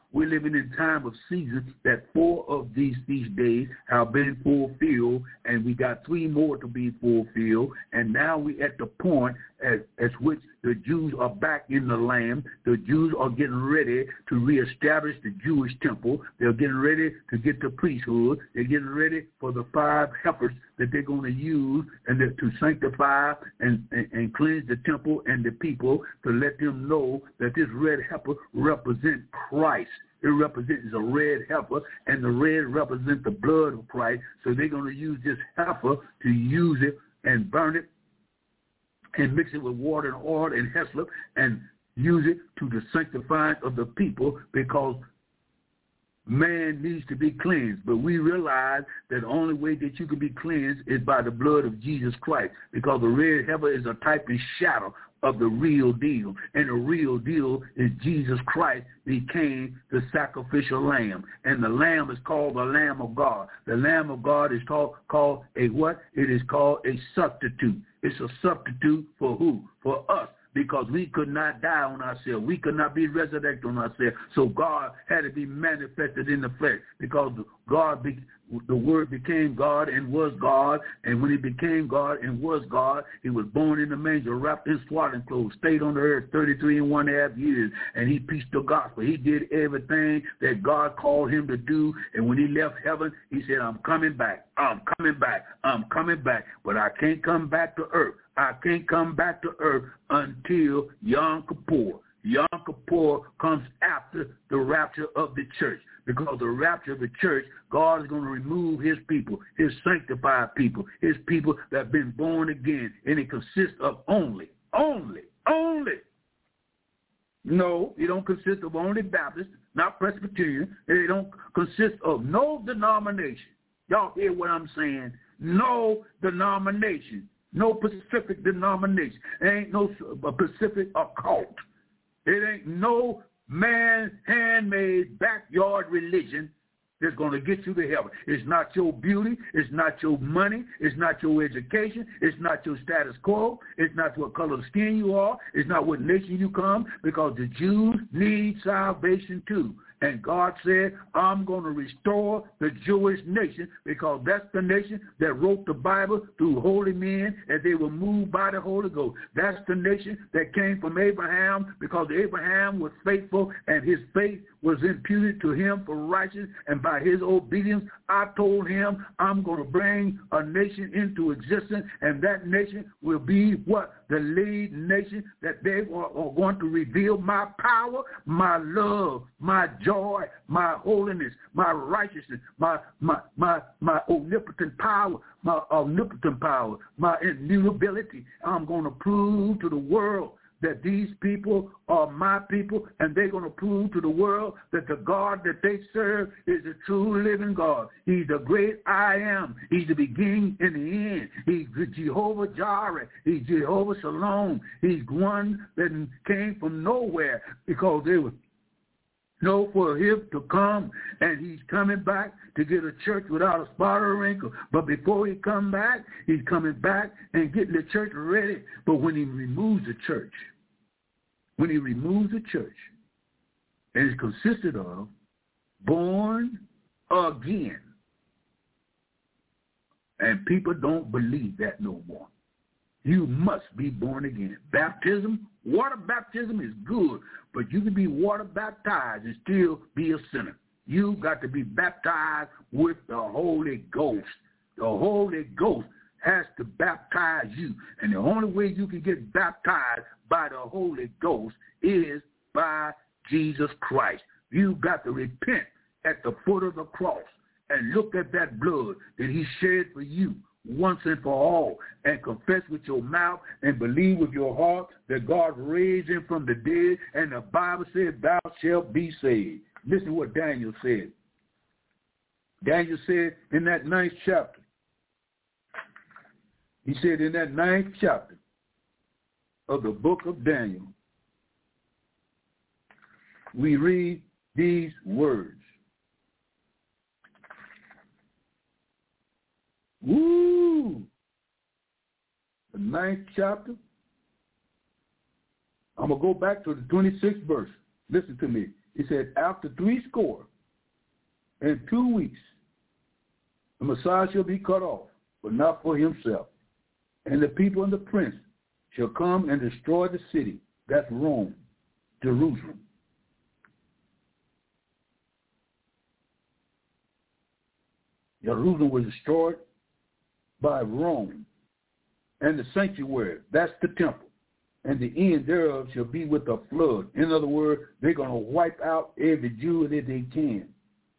we're living in time of season that 4 of these feast days have been fulfilled, and we got 3 more to be fulfilled. And now we at the point at which the Jews are back in the land. The Jews are getting ready to reestablish the Jewish temple. They're getting ready to get the priesthood. They're getting ready for the 5 heifers that they're going to use and to sanctify and cleanse the temple and the people, to let them know that this red heifer represents Christ. It represents a red heifer, and the red represents the blood of Christ. So they're going to use this heifer to use it and burn it and mix it with water and oil and hyssop and use it to the sanctifying of the people, because man needs to be cleansed. But we realize that the only way that you can be cleansed is by the blood of Jesus Christ, because the red heifer is a type and shadow of the real deal. And the real deal is Jesus Christ became the sacrificial lamb. And the lamb is called the Lamb of God. The Lamb of God is called a what? It is called a substitute. It's a substitute for who? For us. Because we could not die on ourselves. We could not be resurrected on ourselves. So God had to be manifested in the flesh, because the Word became God and was God. And when he became God and was God, he was born in the manger, wrapped in swaddling clothes, stayed on the earth 33 and 1/2 years, and he preached the gospel. He did everything that God called him to do. And when he left heaven, he said, I'm coming back. I'm coming back. I'm coming back. But I can't come back to earth. I can't come back to earth until Yom Kippur. Yom Kippur comes after the rapture of the church, because the rapture of the church, God is going to remove his people, his sanctified people, his people that have been born again, and it consists of only. No, it don't consist of only Baptists, not Presbyterian. It don't consist of no denomination. Y'all hear what I'm saying? No denomination. No Pacific denomination. There ain't no Pacific occult. It ain't no man handmade backyard religion that's going to get you to heaven. It's not your beauty. It's not your money. It's not your education. It's not your status quo. It's not what color of skin you are. It's not what nation you come, because the Jews need salvation too. And God said, I'm going to restore the Jewish nation, because that's the nation that wrote the Bible through holy men, and they were moved by the Holy Ghost. That's the nation that came from Abraham, because Abraham was faithful, and his faith was imputed to him for righteousness, and by his obedience, I told him I'm going to bring a nation into existence, and that nation will be what? The lead nation, that they are going to reveal my power, my love, my joy, my holiness, my righteousness, my omnipotent power, my immutability. I'm going to prove to the world that these people are my people, and they're going to prove to the world that the God that they serve is the true living God. He's the great I am. He's the beginning and the end. He's Jehovah Jireh. He's Jehovah Shalom. He's one that came from nowhere, because they were for him to come, and he's coming back to get a church without a spot or a wrinkle. But before he come back, he's coming back and getting the church ready. But when he removes the church, and it's consisted of born again, and people don't believe that no more. You must be born again. Baptism, water baptism is good, but you can be water baptized and still be a sinner. You got to be baptized with the Holy Ghost. The Holy Ghost has to baptize you. And the only way you can get baptized by the Holy Ghost is by Jesus Christ. You got to repent at the foot of the cross and look at that blood that he shed for you once and for all, and confess with your mouth and believe with your heart that God raised him from the dead, and the Bible says thou shalt be saved. Listen to what Daniel said. Daniel said in that 9th chapter, he said in that 9th chapter of the book of Daniel, we read these words. Woo! The 9th chapter. I'm going to go back to the 26th verse. Listen to me. He said, after 80 and 2 weeks, the Messiah shall be cut off, but not for himself. And the people and the prince shall come and destroy the city. That's Rome, Jerusalem. Jerusalem was destroyed by Rome. And the sanctuary, that's the temple. And the end thereof shall be with a flood. In other words, they're going to wipe out every Jew that they can.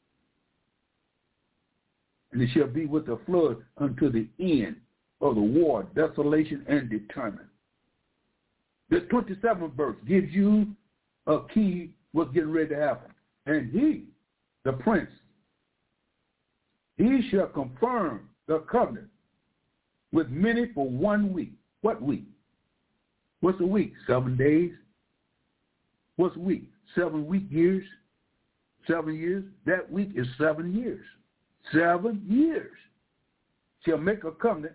And it shall be with a flood unto the end of the war, desolation and determined. The 27th verse gives you a key what's getting ready to happen. And he, the prince, he shall confirm the covenant with many for 1 week. What week? What's a week? 7 days. What's a week? 7 week years. 7 years. That week is 7 years. 7 years. Shall make a covenant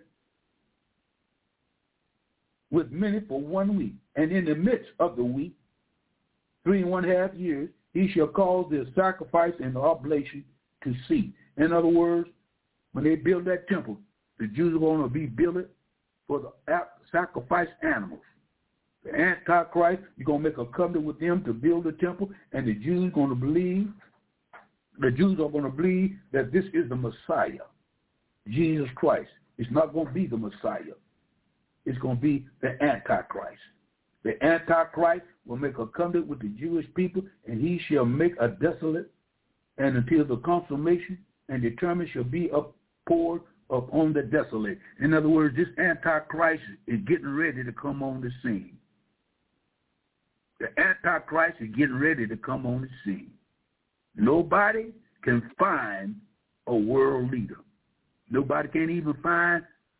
with many for 1 week. And in the midst of the week, 3½ years, he shall cause the sacrifice and the oblation to cease. In other words, when they build that temple, the Jews are going to be built for the sacrifice animals. The Antichrist, you're going to make a covenant with them to build the temple, and the Jews are going to believe that this is the Messiah, Jesus Christ. It's not going to be the Messiah. It's going to be the Antichrist. The Antichrist will make a covenant with the Jewish people, and he shall make a desolate, and until the consummation and determined shall be poured upon the desolate. In other words, this Antichrist is getting ready to come on the scene. The Antichrist is getting ready to come on the scene. Nobody can find a world leader. Nobody can even find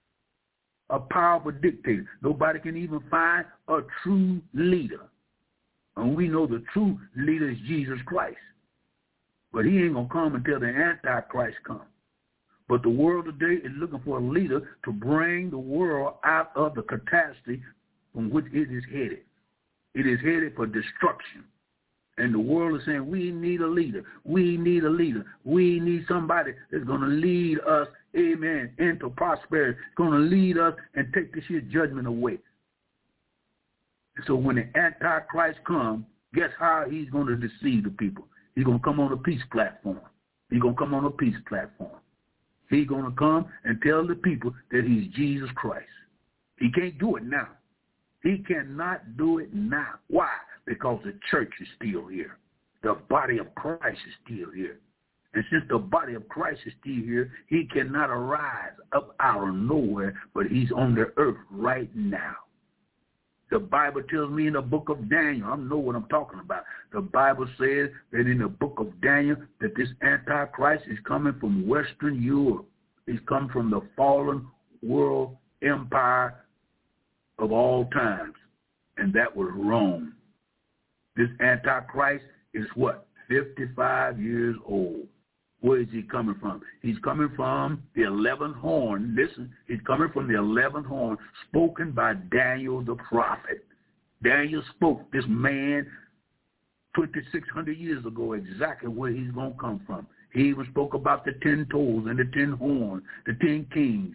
a powerful dictator. Nobody can even find a true leader. And we know the true leader is Jesus Christ. But he ain't going to come until the Antichrist comes. But the world today is looking for a leader to bring the world out of the catastrophe from which it is headed. It is headed for destruction. And the world is saying, we need a leader. We need a leader. We need somebody that's going to lead us, amen, into prosperity. Going to lead us and take this year's judgment away. So when the Antichrist comes, guess how he's going to deceive the people? He's going to come on a peace platform. He's going to come on a peace platform. He's going to come and tell the people that he's Jesus Christ. He can't do it now. He cannot do it now. Why? Because the church is still here. The body of Christ is still here. And since the body of Christ is still here, he cannot arise up out of nowhere, but he's on the earth right now. The Bible tells me in the book of Daniel, I know what I'm talking about. The Bible says that in the book of Daniel that this Antichrist is coming from Western Europe. He's come from the fallen world empire of all times, and that was Rome. This Antichrist is what? 55 years old. Where is he coming from? He's coming from the 11th horn. Listen, he's coming from the 11th horn spoken by Daniel the prophet. Daniel spoke this man 2,600 years ago exactly where he's going to come from. He even spoke about the 10 toes and the 10 horns, the 10 kings.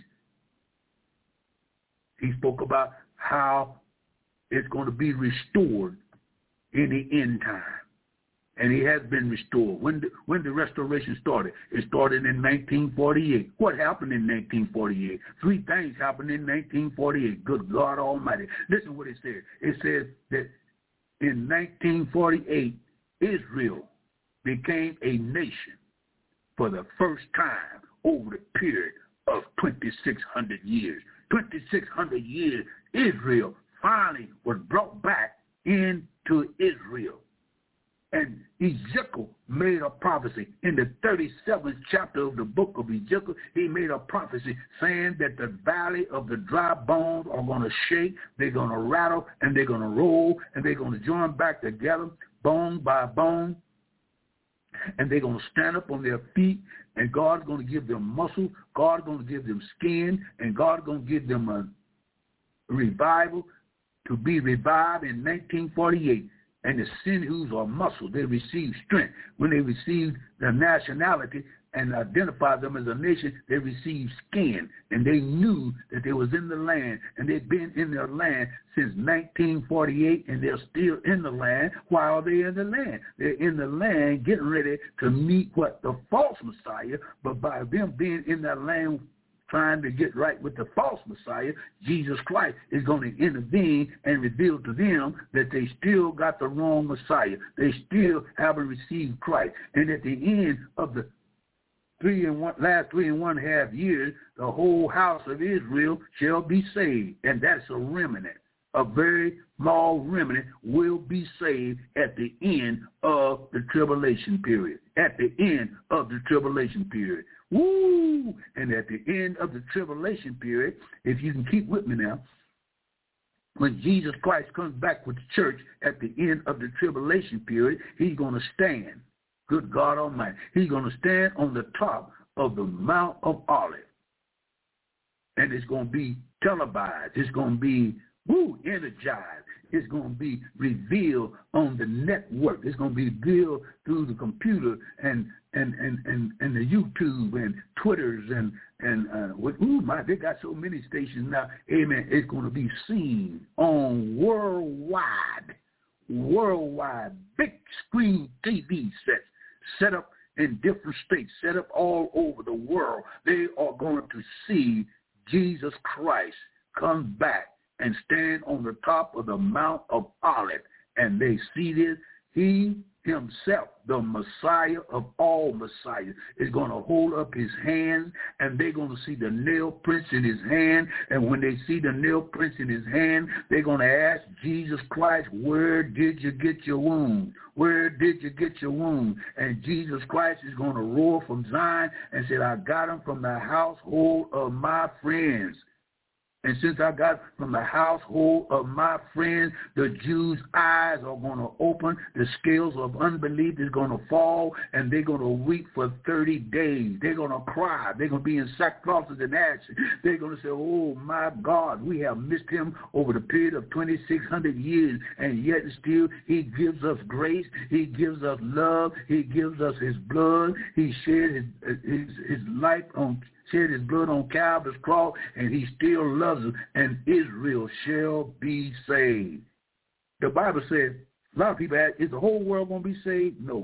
He spoke about how it's going to be restored in the end time. And he has been restored. When the restoration started? It started in 1948. What happened in 1948? 3 things happened in 1948. Good God Almighty. Listen what it says. It says that in 1948, Israel became a nation for the first time over the period of 2,600 years. 2,600 years, Israel finally was brought back into Israel. And Ezekiel made a prophecy. In the 37th chapter of the book of Ezekiel, he made a prophecy saying that the valley of the dry bones are going to shake, they're going to rattle, and they're going to roll, and they're going to join back together, bone by bone, and they're going to stand up on their feet, and God's going to give them muscle, God's going to give them skin, and God's going to give them a revival to be revived in 1948. and the sinews or muscles. They received strength. When they received their nationality and identified them as a nation, they received skin, and they knew that they was in the land, and they'd been in their land since 1948, and they're still in the land. Why are they in the land? They're in the land getting ready to meet what? The false Messiah, but by them being in that land trying to get right with the false Messiah, Jesus Christ is going to intervene and reveal to them that they still got the wrong Messiah. They still haven't received Christ. And at the end of the last 3.5 years, the whole house of Israel shall be saved. And that's a remnant. A very small remnant will be saved at the end of the tribulation period. At the end of the tribulation period. Woo! And at the end of the tribulation period, if you can keep with me now, when Jesus Christ comes back with the church at the end of the tribulation period, he's going to stand. Good God Almighty. He's going to stand on the top of the Mount of Olives. And it's going to be televised. It's going to be energized. It's going to be revealed on the network. It's going to be revealed through the computer and the YouTube and Twitters they got so many stations now. Amen. It's going to be seen on worldwide, big screen TV sets set up in different states, set up all over the world. They are going to see Jesus Christ come back and stand on the top of the Mount of Olives, and they see this. He himself, the Messiah of all Messiahs, is going to hold up his hands, and they're going to see the nail prints in his hand. And when they see the nail prints in his hand, they're going to ask Jesus Christ, where did you get your wound? Where did you get your wound? And Jesus Christ is going to roar from Zion and say, I got him from the household of my friends. And since I got from the household of my friends, the Jews' eyes are going to open. The scales of unbelief is going to fall, and they're going to weep for 30 days. They're going to cry. They're going to be in sackcloth and ashes. They're going to say, oh, my God, we have missed him over the period of 2,600 years, and yet still he gives us grace. He gives us love. He gives us his blood. He shed his life shed his blood on Calvary's cross, and he still loves us, and Israel shall be saved. The Bible says, a lot of people ask, is the whole world going to be saved? No.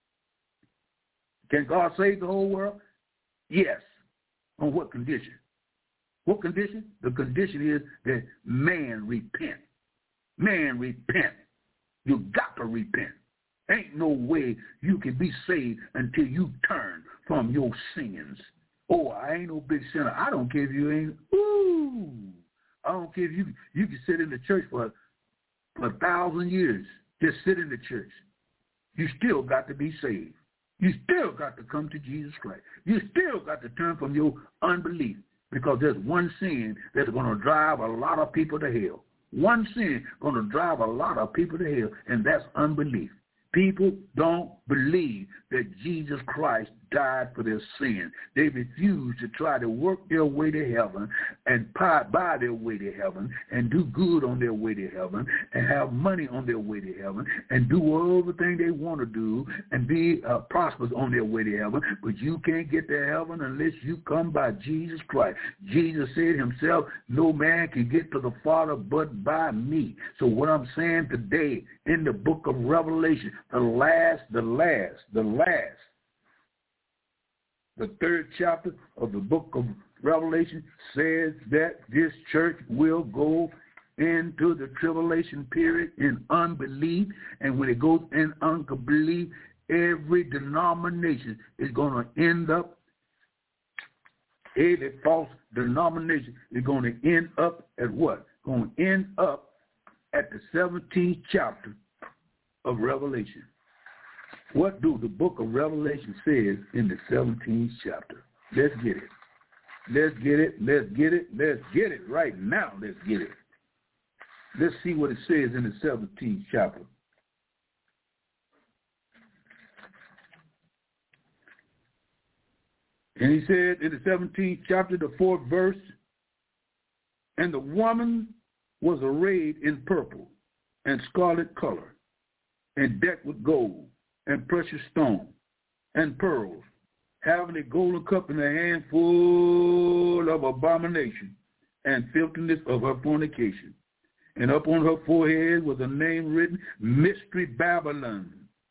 Can God save the whole world? Yes. On what condition? What condition? The condition is that man repent. Man repent. You got to repent. Ain't no way you can be saved until you turn from your sins. Oh, I ain't no big sinner. I don't care if you ain't. Ooh, I don't care if you can sit in the church for 1,000 years. Just sit in the church. You still got to be saved. You still got to come to Jesus Christ. You still got to turn from your unbelief, because there's one sin that's going to drive a lot of people to hell. One sin going to drive a lot of people to hell, and that's unbelief. People don't believe that Jesus Christ died for their sins. They refuse to try to work their way to heaven and buy their way to heaven and do good on their way to heaven and have money on their way to heaven and do everything they want to do and be prosperous on their way to heaven. But you can't get to heaven unless you come by Jesus Christ. Jesus said himself, no man can get to the Father but by me. So what I'm saying today in the book of Revelation, the third chapter of the book of Revelation says that this church will go into the tribulation period in unbelief. And when it goes in unbelief, every denomination is going to end up, every false denomination is going to end up at what? Going to end up at the 17th chapter of Revelation. What do the book of Revelation says in the 17th chapter? Let's get it. Let's get it. Let's get it. Let's get it right now. Let's get it. Let's see what it says in the 17th chapter. And he said in the 17th chapter, the 4th verse, and the woman was arrayed in purple and scarlet color, and decked with gold and precious stone and pearls, having a golden cup in her hand full of abomination and filthiness of her fornication. And upon her forehead was a name written, Mystery Babylon,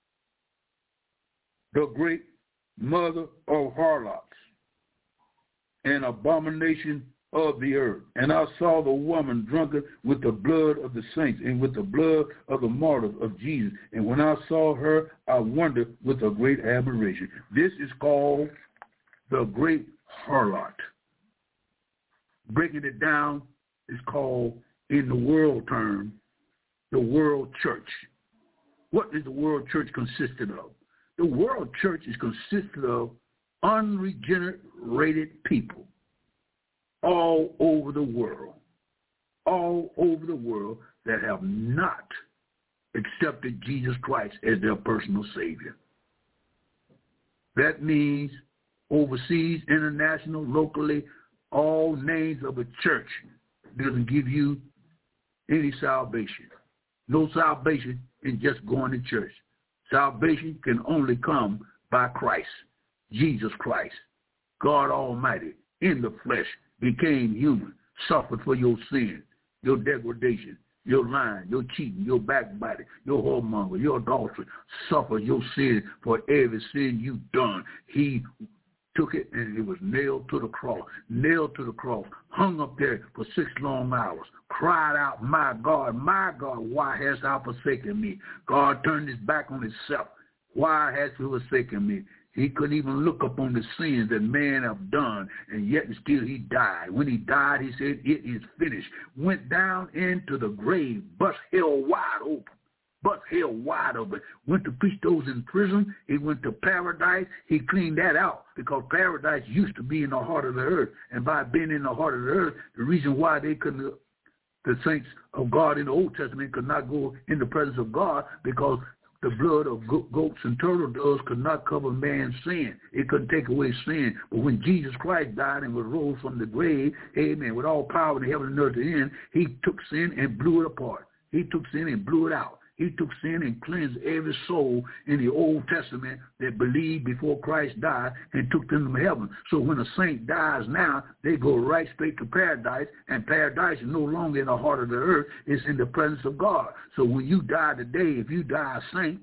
the great mother of harlots, and abomination of the earth. And I saw the woman drunken with the blood of the saints and with the blood of the martyrs of Jesus. And when I saw her, I wondered with a great admiration. This is called the great harlot. Breaking it down is called, in the world term, the world church. What is the world church consisted of? The world church is consisted of unregenerated people all over the world that have not accepted Jesus Christ as their personal Savior. That means overseas, international, locally, all names of a church doesn't give you any salvation. No salvation in just going to church. Salvation can only come by Christ, Jesus Christ, God Almighty, in the flesh, became human, suffered for your sin, your degradation, your lying, your cheating, your backbiting, your whoremonger, your adultery, suffered your sin for every sin you've done. He took it and it was nailed to the cross, hung up there for 6 long hours, cried out, my God, why hast thou forsaken me? God turned his back on himself. Why hast thou forsaken me? He couldn't even look upon the sins that man have done, and yet still he died. When he died, he said, it is finished. Went down into the grave, bust hell wide open. Went to preach those in prison. He went to paradise. He cleaned that out because paradise used to be in the heart of the earth. And by being in the heart of the earth, the reason why they couldn't, the saints of God in the Old Testament could not go in the presence of God because the blood of goats and turtle doves could not cover man's sin. It couldn't take away sin. But when Jesus Christ died and was rose from the grave, amen, with all power in heaven and earth in, he took sin and blew it apart. He took sin and blew it out. He took sin and cleansed every soul in the Old Testament that believed before Christ died and took them to heaven. So when a saint dies now, they go right straight to paradise, and paradise is no longer in the heart of the earth. It's in the presence of God. So when you die today, if you die a saint,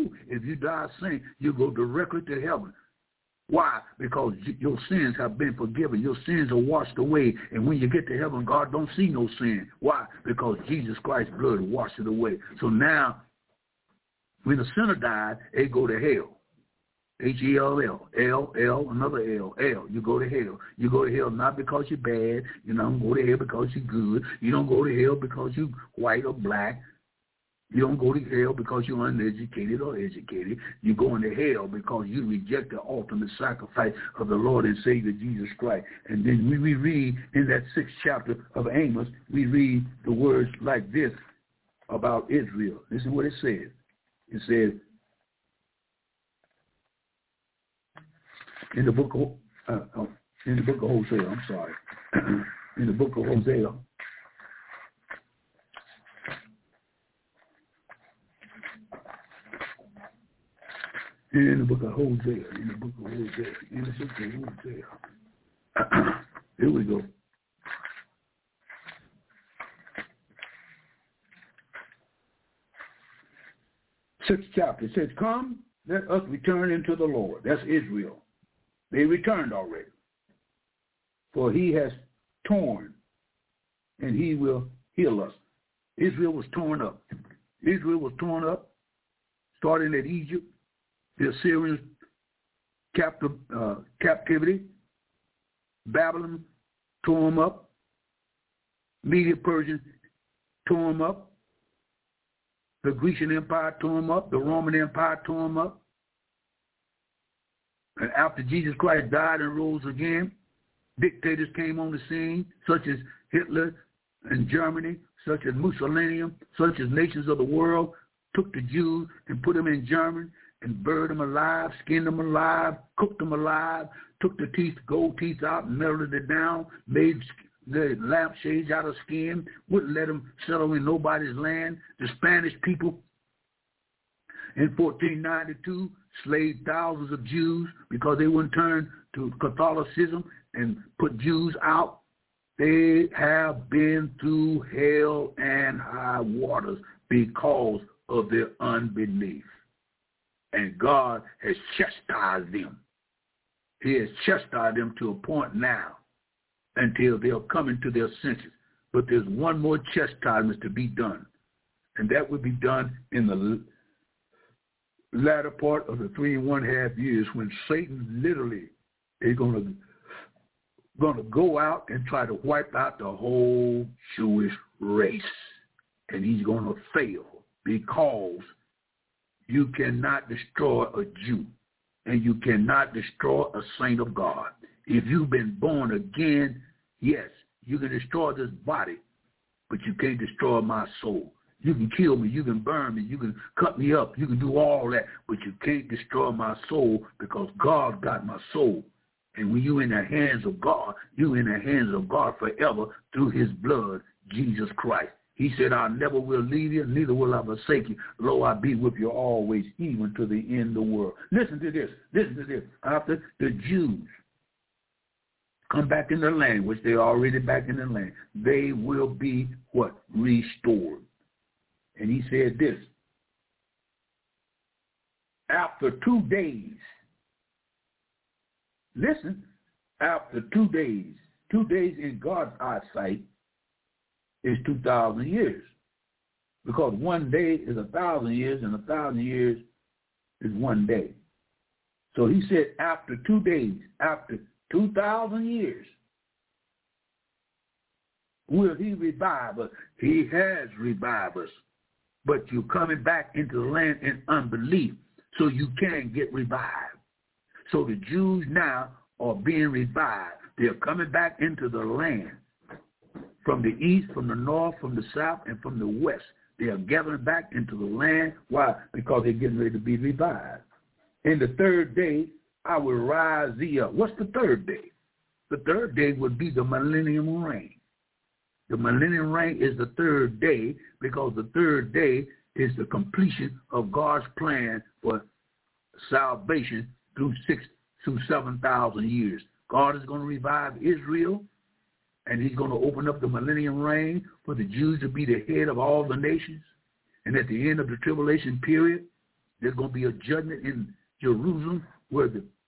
you go directly to heaven. Why? Because your sins have been forgiven. Your sins are washed away. And when you get to heaven, God don't see no sin. Why? Because Jesus Christ's blood washed it away. So now, when a sinner died, they go to hell. H-E-L-L. L, another L. L. You go to hell. You go to hell not because you're bad. You don't go to hell because you're good. You don't go to hell because you're white or black. You don't go to hell because you're uneducated or educated. You go into hell because you reject the ultimate sacrifice of the Lord and Savior Jesus Christ. And then we read in that 6th chapter of Amos, we read the words like this about Israel. This is what it says. It says, in the book of Hosea, I'm sorry. In the book of Hosea, in the book of Hosea. Here we go. 6th chapter. It says, come, let us return into the Lord. That's Israel. They returned already. For he has torn, and he will heal us. Israel was torn up. Starting at Egypt. The Assyrians captivity, Babylon tore them up, Media Persian tore them up, the Grecian Empire tore them up, the Roman Empire tore them up. And after Jesus Christ died and rose again, dictators came on the scene, such as Hitler and Germany, such as Mussolini, such as nations of the world, took the Jews and put them in Germany, and burned them alive, skinned them alive, cooked them alive, took the teeth, gold teeth out, and melted it down, made the lampshades out of skin, wouldn't let them settle in nobody's land. The Spanish people In 1492, slaved thousands of Jews because they wouldn't turn to Catholicism and put Jews out. They have been through hell and high waters because of their unbelief. And God has chastised them. He has chastised them to a point now until they'll come into their senses. But there's one more chastisement to be done, and that will be done in the latter part of the 3.5 years when Satan literally is going to go out and try to wipe out the whole Jewish race. And he's going to fail because you cannot destroy a Jew and you cannot destroy a saint of God. If you've been born again, yes, you can destroy this body, but you can't destroy my soul. You can kill me, you can burn me, you can cut me up, you can do all that, but you can't destroy my soul because God got my soul. And when you're in the hands of God, you're in the hands of God forever through his blood, Jesus Christ. He said, I never will leave you, neither will I forsake you. Lo, I be with you always, even to the end of the world. Listen to this. Listen to this. After the Jews come back in the land, which they're already back in the land, they will be what? Restored. And he said this, after 2 days, listen, after 2 days in God's eyesight is 2,000 years. Because 1 day is 1,000 years, and 1,000 years is 1 day. So he said after 2 days, after 2,000 years, will he revive us? He has revived us. But you're coming back into the land in unbelief, so you can't get revived. So the Jews now are being revived. They're coming back into the land from the east, from the north, from the south, and from the west. They are gathering back into the land. Why? Because they're getting ready to be revived. In the third day, I will rise thee up. What's the third day? The third day would be the millennium reign. The millennium reign is the third day because the third day is the completion of God's plan for salvation through 7,000 years. God is going to revive Israel, and he's going to open up the millennium reign for the Jews to be the head of all the nations. And at the end of the tribulation period, there's going to be a judgment in Jerusalem where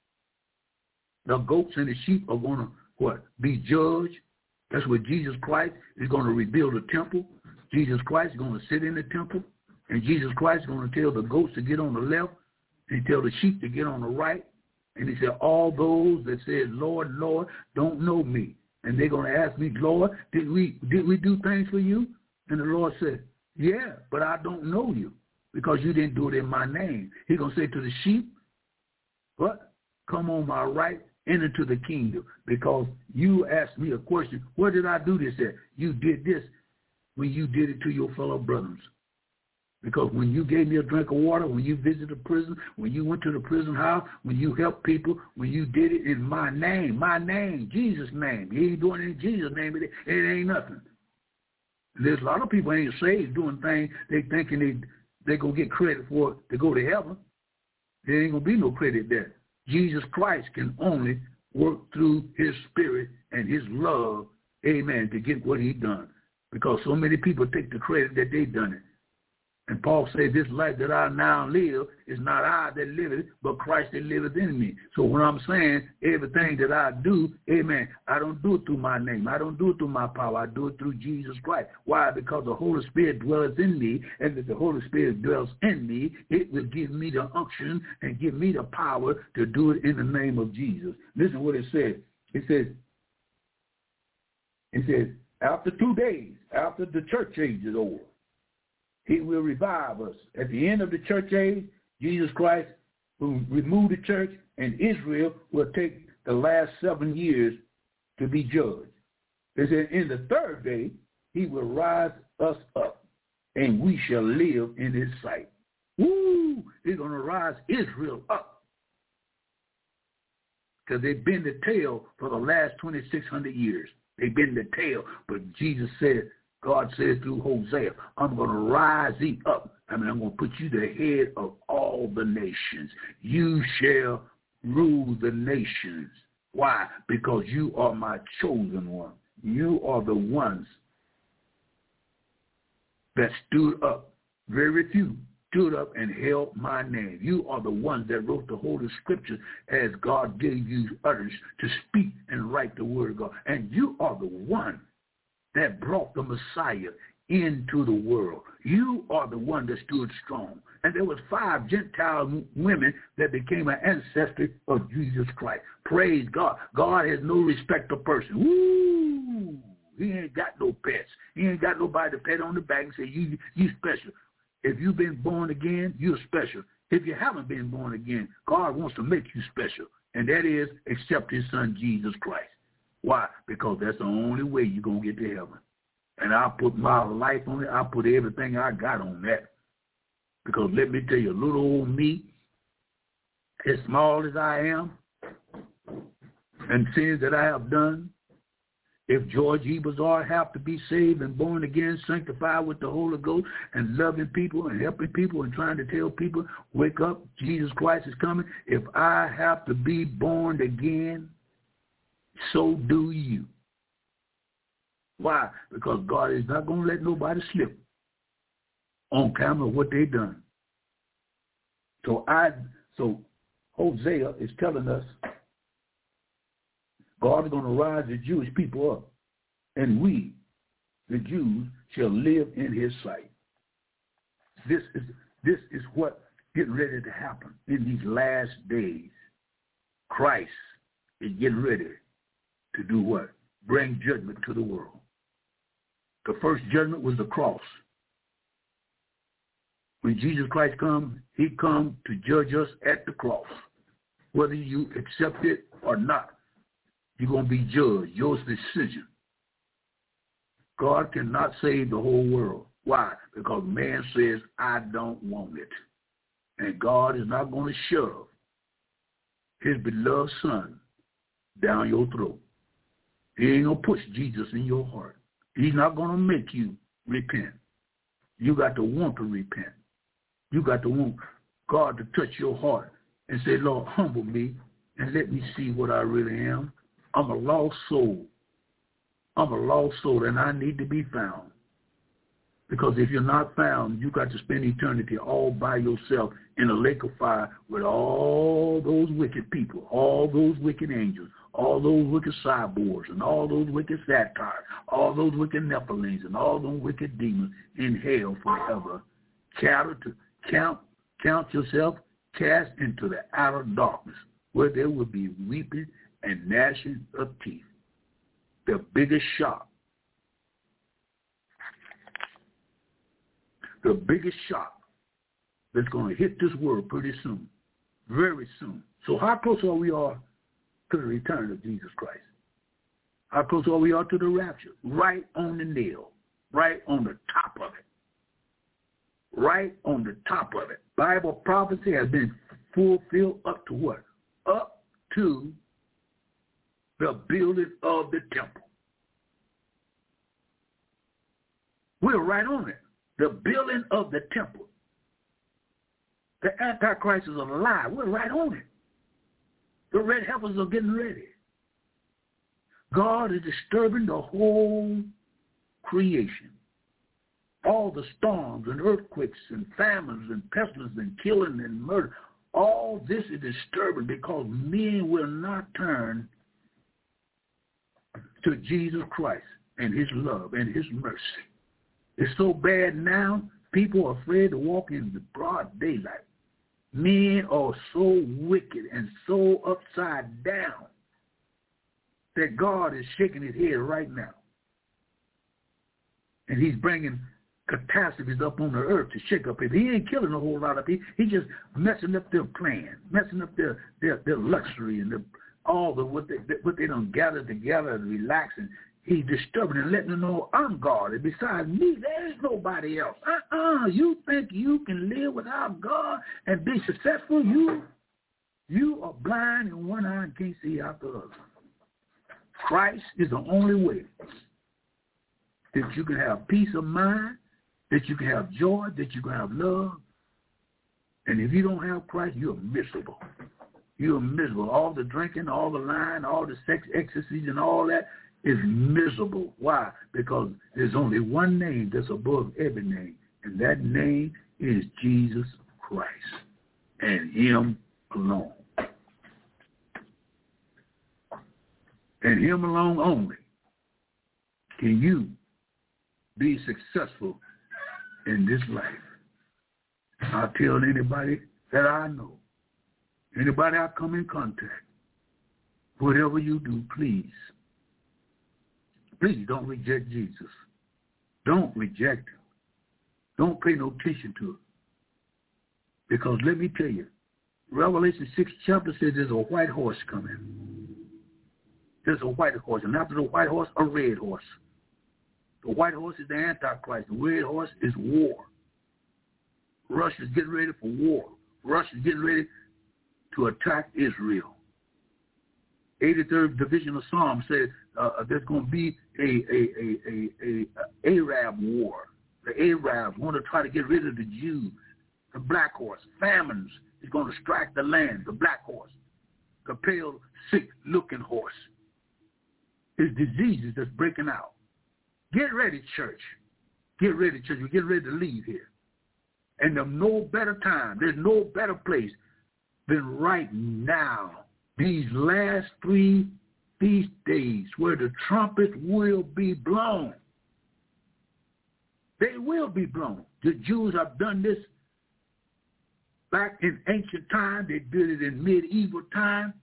the goats and the sheep are going to be judged. That's where Jesus Christ is going to rebuild the temple. Jesus Christ is going to sit in the temple. And Jesus Christ is going to tell the goats to get on the left and tell the sheep to get on the right. And he said, all those that said, Lord, Lord, don't know me. And they're going to ask me, Lord, did we do things for you? And the Lord said, yeah, but I don't know you because you didn't do it in my name. He's going to say to the sheep, what? Come on my right, enter into the kingdom, because you asked me a question. What did I do this at? You did this when you did it to your fellow brothers. Because when you gave me a drink of water, when you visited the prison, when you went to the prison house, when you helped people, when you did it in my name, Jesus' name. You ain't doing it in Jesus' name, it ain't nothing. There's a lot of people ain't saved doing things they thinking they going to get credit for to go to heaven. There ain't going to be no credit there. Jesus Christ can only work through his spirit and his love, amen, to get what he done. Because so many people take the credit that they done it. And Paul said, this life that I now live is not I that liveth, but Christ that liveth in me. So when I'm saying everything that I do, amen, I don't do it through my name. I don't do it through my power. I do it through Jesus Christ. Why? Because the Holy Spirit dwells in me, and if the Holy Spirit dwells in me, it will give me the unction and give me the power to do it in the name of Jesus. Listen to what it says. It says, after 2 days, after the church age is over, he will revive us. At the end of the church age, Jesus Christ will remove the church, and Israel will take the last 7 years to be judged. It said, in the third day, he will rise us up, and we shall live in his sight. Woo! He's going to rise Israel up. Because they've been the tail for the last 2,600 years. They've been the tail. But Jesus said, God says through Hosea, I'm going to rise thee up. I'm going to put you the head of all the nations. You shall rule the nations. Why? Because you are my chosen one. You are the ones that stood up. Very few stood up and held my name. You are the ones that wrote the Holy Scriptures as God gave you others to speak and write the Word of God. And you are the one that brought the Messiah into the world. You are the one that stood strong. And there was 5 Gentile women that became an ancestry of Jesus Christ. Praise God. God has no respect of person. Woo! He ain't got no pets. He ain't got nobody to pat on the back and say, you special. If you've been born again, you're special. If you haven't been born again, God wants to make you special. And that is accept his son, Jesus Christ. Why? Because that's the only way you're going to get to heaven. And I'll put my life on it. I'll put everything I got on that. Because let me tell you, little old me, as small as I am, and sins that I have done, if George E. Bazar have to be saved and born again, sanctified with the Holy Ghost, and loving people and helping people and trying to tell people, wake up, Jesus Christ is coming. If I have to be born again, so do you. Why? Because God is not going to let nobody slip on camera what they done. So Hosea is telling us God is going to rise the Jewish people up, and we, the Jews, shall live in his sight. This is what getting ready to happen in these last days. Christ is getting ready to do what? Bring judgment to the world. The first judgment was the cross. When Jesus Christ comes, he comes to judge us at the cross. Whether you accept it or not, you're going to be judged. Your decision. God cannot save the whole world. Why? Because man says, I don't want it. And God is not going to shove his beloved son down your throat. He ain't going to push Jesus in your heart. He's not going to make you repent. You got to want to repent. You got to want God to touch your heart and say, Lord, humble me and let me see what I really am. I'm a lost soul. I'm a lost soul, and I need to be found. Because if you're not found, you got to spend eternity all by yourself in a lake of fire with all those wicked people, all those wicked angels, all those wicked cyborgs, and all those wicked satires, all those wicked Nephilims, and all those wicked demons in hell forever. Count yourself cast into the outer darkness, where there will be weeping and gnashing of teeth. The biggest shock. The biggest shock that's going to hit this world pretty soon, very soon. So how close are we to the return of Jesus Christ? How close are we to the rapture? Right on the nail, right on the top of it. Right on the top of it. Bible prophecy has been fulfilled up to what? Up to the building of the temple. We're right on it. The building of the temple. The Antichrist is alive. We're right on it. The red heifers are getting ready. God is disturbing the whole creation. All the storms and earthquakes and famines and pestilence and killing and murder, all this is disturbing because men will not turn to Jesus Christ and his love and his mercy. It's so bad now, people are afraid to walk in the broad daylight. Men are so wicked and so upside down that God is shaking his head right now. And he's bringing catastrophes up on the earth to shake up people. He ain't killing a whole lot of people. He's just messing up their plan, messing up their luxury and what they done gathered together and relax. And he's disturbing and letting them know, I'm God. And besides me, there is nobody else. You think you can live without God and be successful? You are blind in one eye and can't see out the other. Christ is the only way that you can have peace of mind that you can have joy, that you can have love. And if you don't have Christ, you're miserable. You're miserable. All the drinking, all the lying, all the sex ecstasies and all that is miserable. Why? Because there's only one name that's above every name, and that name is Jesus Christ and him alone. And him alone only can you be successful in this life. I tell anybody that I know, anybody I come in contact, whatever you do, please don't reject Jesus. Don't reject him. Don't pay no attention to it. Because let me tell you, Revelation 6 chapter says there's a white horse coming. There's a white horse, and after the white horse, a red horse. The white horse is the Antichrist. The red horse is war. Russia's getting ready for war. Russia's getting ready to attack Israel. 83rd Division of Psalms says there's going to be a Arab war. The Arabs want to try to get rid of the Jews. The black horse, famines is going to strike the land. The black horse, the pale, sick-looking horse. It's diseases that's breaking out. Get ready, church. Get ready, church. We're getting ready to leave here. And there's no better time. There's no better place than right now. These last 3 feast days where the trumpet will be blown. They will be blown. The Jews have done this back in ancient time. They did it in medieval time.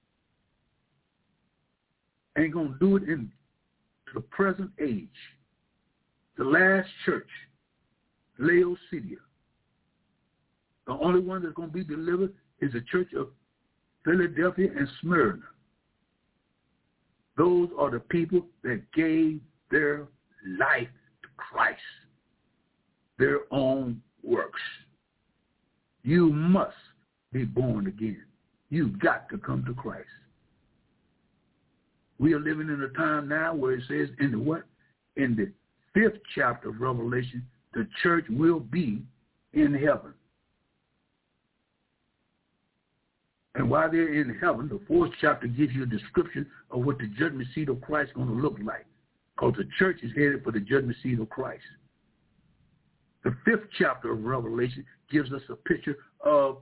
Ain't going to do it in the present age. The last church, Laodicea. The only one that's going to be delivered is the church of Philadelphia and Smyrna. Those are the people that gave their life to Christ, their own works. You must be born again. You've got to come to Christ. We are living in a time now where it says in the what? In the 5th chapter of Revelation, the church will be in heaven. And while they're in heaven, the 4th chapter gives you a description of what the judgment seat of Christ is going to look like. Because the church is headed for the judgment seat of Christ. The 5th chapter of Revelation gives us a picture of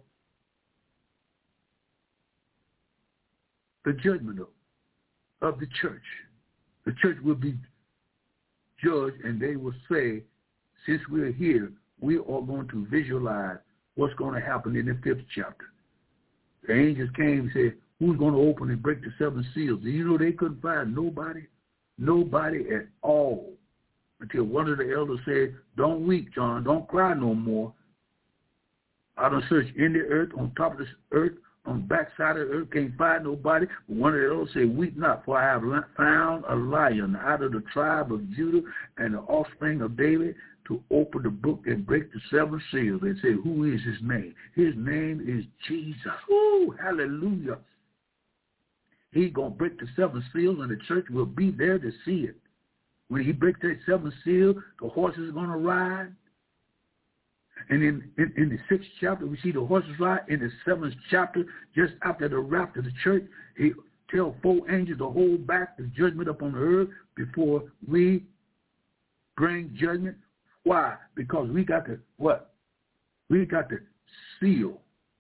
the judgment of the church. The church will be judged, and they will say, since we're here, we are going to visualize what's going to happen in the 5th chapter. The angels came and said, who's going to open and break the 7 seals? Do you know they couldn't find nobody? Nobody at all. Until one of the elders said, don't weep, John. Don't cry no more. I done searched in the earth, on top of this earth, on the backside of the earth, can't find nobody. But one of the elders said, weep not, for I have found a lion out of the tribe of Judah and the offspring of David to open the book and break the 7 seals. They say, who is his name? His name is Jesus. Ooh, hallelujah. He's going to break the 7 seals, and the church will be there to see it. When he breaks that 7th seal, the horses are going to ride. And in the 6th chapter, we see the horses ride. In the 7th chapter, just after the rapture of the church, he tells 4 angels to hold back the judgment upon the earth before we bring judgment. Why? Because we got to what? We got to seal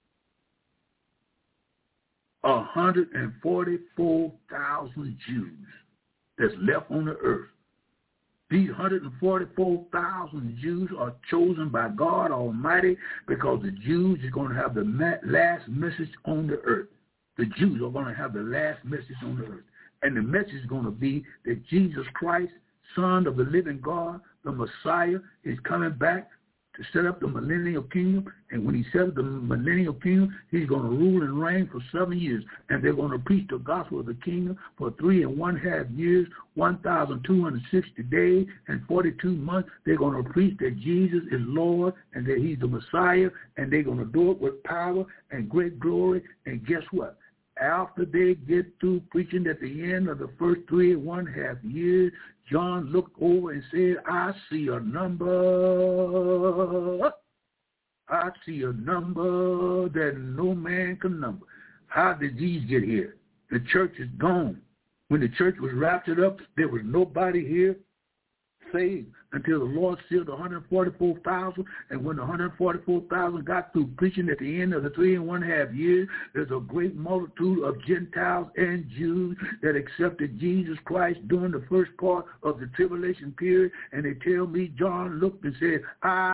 144,000 Jews that's left on the earth. These 144,000 Jews are chosen by God Almighty because the Jews are going to have the last message on the earth. The Jews are going to have the last message on the earth. And the message is going to be that Jesus Christ, Son of the living God, the Messiah, is coming back to set up the millennial kingdom. And when he sets up the millennial kingdom, he's going to rule and reign for 7 years. And they're going to preach the gospel of the kingdom for 3.5 years, 1,260 days, and 42 months. They're going to preach that Jesus is Lord and that he's the Messiah. And they're going to do it with power and great glory. And guess what? after they get through preaching at the end of the first 3.5 years, John looked over and said, I see a number. I see a number that no man can number. How did these get here? The church is gone. When the church was raptured up, there was nobody here saved until the Lord sealed 144,000. And when the 144,000 got through preaching at the end of the 3.5 years, there's a great multitude of Gentiles and Jews that accepted Jesus Christ during the first part of the tribulation period. And they tell me John looked and said,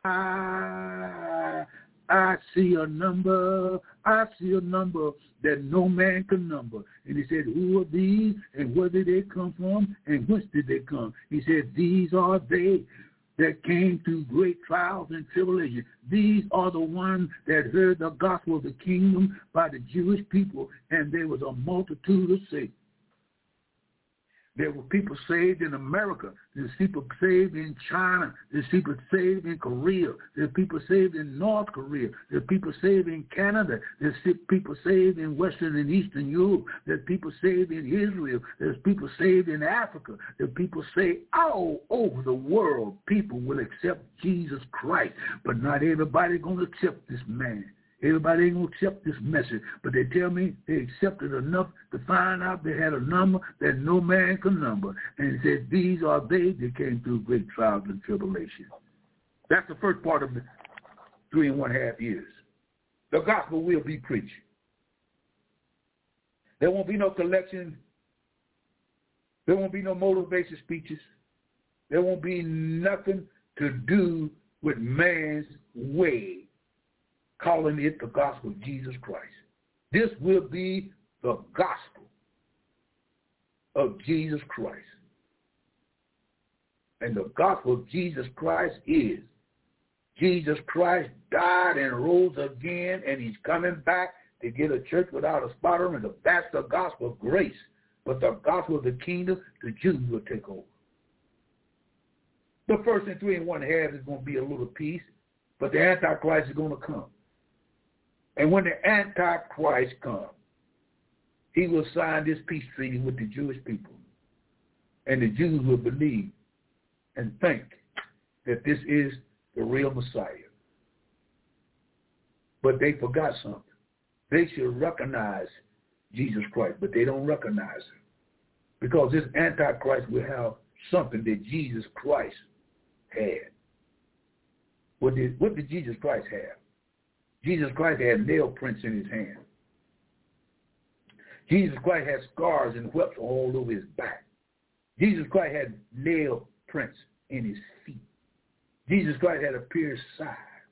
I see a number. I see a number that no man can number. And he said, who are these and where did they come from and whence did they come? He said, these are they that came through great trials and tribulation. These are the ones that heard the gospel of the kingdom by the Jewish people, and there was a multitude of saved. There were people saved in America. There's people saved in China. There's people saved in Korea. There's people saved in North Korea. There's people saved in Canada. There's people saved in Western and Eastern Europe. There's people saved in Israel. There's people saved in Africa. There's people saved all over the world. People will accept Jesus Christ. But not everybody's going to accept this man. Everybody ain't going to accept this message, but they tell me they accepted enough to find out they had a number that no man can number. And it says, these are they that came through great trials and tribulation. That's the first part of the 3.5 years. The gospel will be preached. There won't be no collection. There won't be no motivation speeches. There won't be nothing to do with man's way, calling it the gospel of Jesus Christ. This will be the gospel of Jesus Christ. And the gospel of Jesus Christ is Jesus Christ died and rose again, and he's coming back to get a church without a spot on it. That's the gospel of grace. But the gospel of the kingdom, the Jews will take over. The first 3.5 is going to be a little piece, but the Antichrist is going to come. And when the Antichrist comes, he will sign this peace treaty with the Jewish people. And the Jews will believe and think that this is the real Messiah. But they forgot something. They should recognize Jesus Christ, but they don't recognize him. Because this Antichrist will have something that Jesus Christ had. What did Jesus Christ have? Jesus Christ had nail prints in his hand. Jesus Christ had scars and whelps all over his back. Jesus Christ had nail prints in his feet. Jesus Christ had a pierced side.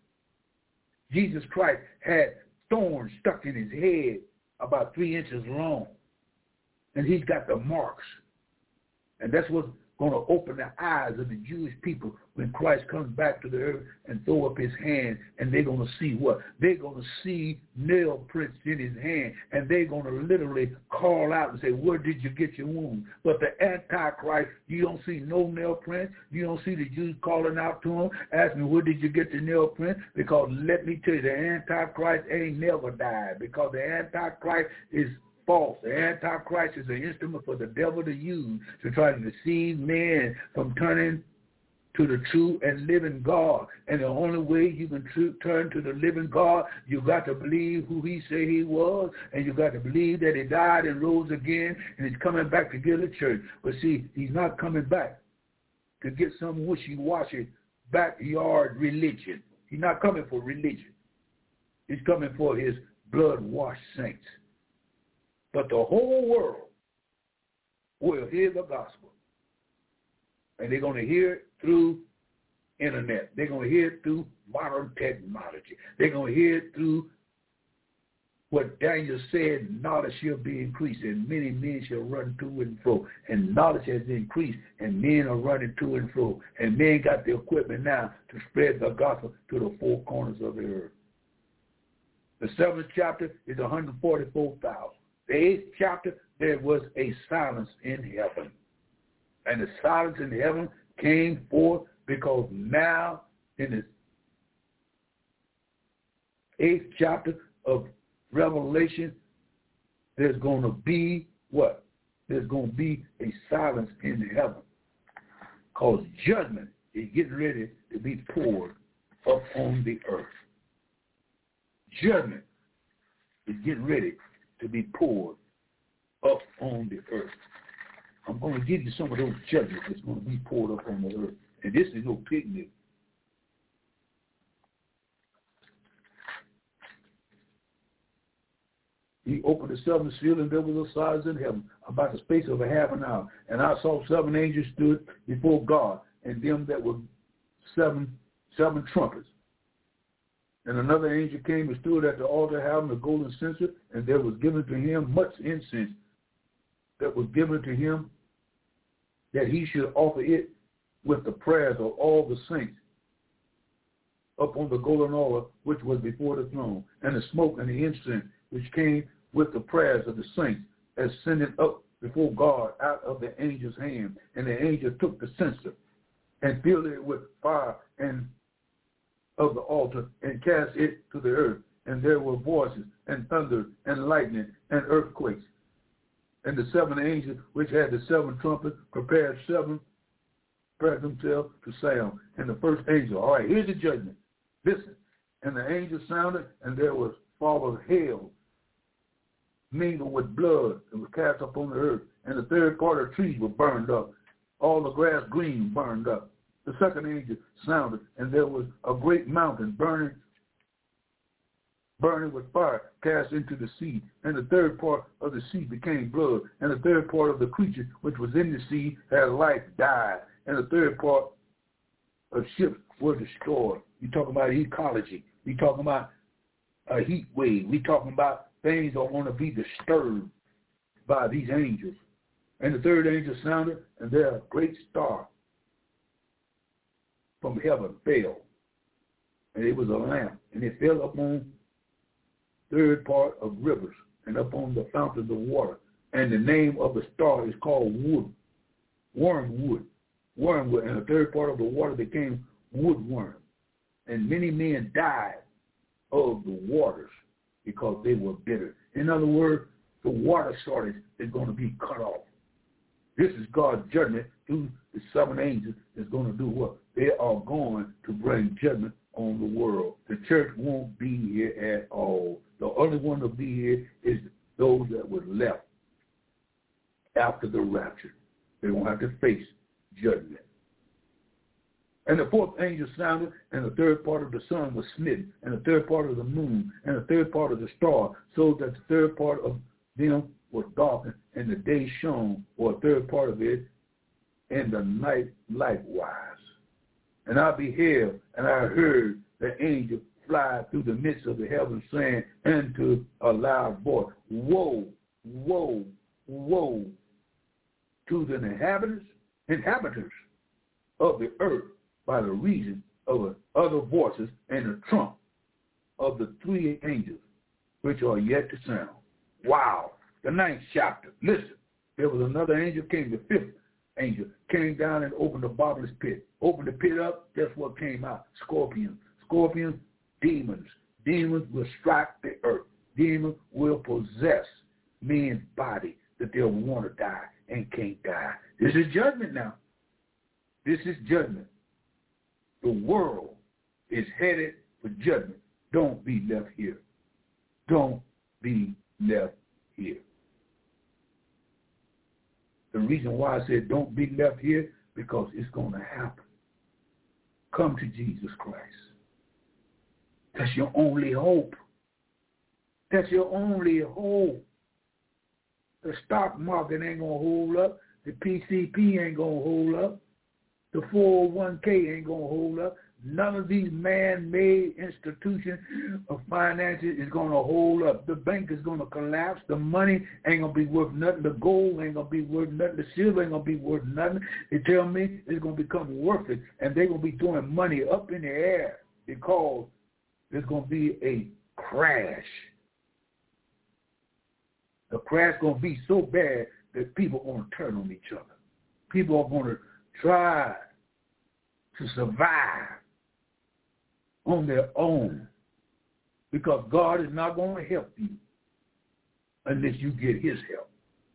Jesus Christ had thorns stuck in his head about 3 inches long. And he's got the marks. And that's what's going to open the eyes of the Jewish people when Christ comes back to the earth and throw up his hand, and they're going to see what? They're going to see nail prints in his hand, and they're going to literally call out and say, where did you get your wound? But the Antichrist, you don't see no nail prints. You don't see the Jews calling out to him, asking, where did you get the nail print? Because let me tell you, the Antichrist ain't never died, because the Antichrist is false. The Antichrist is an instrument for the devil to use to try to deceive men from turning to the true and living God. And the only way you can turn to the living God, you got to believe who he said he was, and you got to believe that he died and rose again, and he's coming back to get a church. But see, he's not coming back to get some wishy-washy backyard religion. He's not coming for religion. He's coming for his blood-washed saints. But the whole world will hear the gospel. And they're going to hear it through internet. They're going to hear it through modern technology. They're going to hear it through what Daniel said, knowledge shall be increased, and many men shall run to and fro. And knowledge has increased, and men are running to and fro. And men got the equipment now to spread the gospel to the four corners of the earth. The 7th chapter is 144,000. The 8th chapter, there was a silence in heaven. And the silence in heaven came forth because now in the 8th chapter of Revelation, there's going to be what? There's going to be a silence in heaven, because judgment is getting ready to be poured up on the earth. Judgment is getting ready to be poured up on the earth. I'm going to give you some of those judgments that's going to be poured up on the earth. And this is no picnic. He opened the seventh seal, and there was a silence in heaven about the space of a half an hour. And I saw 7 angels stood before God, and them that were seven trumpets. And another angel came and stood at the altar having a golden censer, and there was given to him much incense that was given to him, that he should offer it with the prayers of all the saints upon the golden altar which was before the throne. And the smoke and the incense which came with the prayers of the saints ascended up before God out of the angel's hand. And the angel took the censer and filled it with fire and of the altar and cast it to the earth. And there were voices and thunder and lightning and earthquakes. And the 7 angels which had the 7 trumpets prepared themselves to sound. And the first angel, all right, here's the judgment. Listen. And the angel sounded, and there was fall of hail mingled with blood and was cast up on the earth. And the third part of the trees were burned up. All the grass green burned up. The second angel sounded, and there was a great mountain burning with fire cast into the sea. And the third part of the sea became blood. And the third part of the creature which was in the sea had life died. And the third part of ships were destroyed. You're talking about ecology. We're talking about a heat wave. We're talking about things that are going to be disturbed by these angels. And the third angel sounded, and there a great star from heaven fell. And it was a lamp, and it fell upon third part of rivers and upon the fountains of water. And the name of the star is called wormwood. And the third part of the water became woodworm. And many men died of the waters because they were bitter. In other words, the water shortage is going to be cut off. This is God's judgment through the 7 angels is going to do what? They are going to bring judgment on the world. The church won't be here at all. The only one to be here is those that were left after the rapture. They won't have to face judgment. And the fourth angel sounded, and the third part of the sun was smitten, and the third part of the moon, and the third part of the star, so that the third part of them was darkened, and the day shone, or a third part of it, and the night likewise. And I beheld, and I heard the angel fly through the midst of the heavens, saying unto a loud voice, Woe, woe, woe to the inhabitants of the earth, by the reason of other voices and the trump of the 3 angels which are yet to sound. Wow. The 9th chapter. Listen, there was another angel came, the 5th angel, came down and opened the bottomless pit. Opened the pit up, guess what came out? Scorpions. Scorpions, demons. Demons will strike the earth. Demons will possess men's body that they'll want to die and can't die. This is judgment now. This is judgment. The world is headed for judgment. Don't be left here. Don't be left here. The reason why I said don't be left here, because it's going to happen. Come to Jesus Christ. That's your only hope. That's your only hope. The stock market ain't going to hold up. The PCP ain't going to hold up. The 401k ain't going to hold up. None of these man-made institutions of finances is going to hold up. The bank is going to collapse. The money ain't going to be worth nothing. The gold ain't going to be worth nothing. The silver ain't going to be worth nothing. They tell me it's going to become worthless, and they're going to be throwing money up in the air because there's going to be a crash. The crash is going to be so bad that people are going to turn on each other. People are going to try to survive on their own because God is not going to help you. unless you get his help.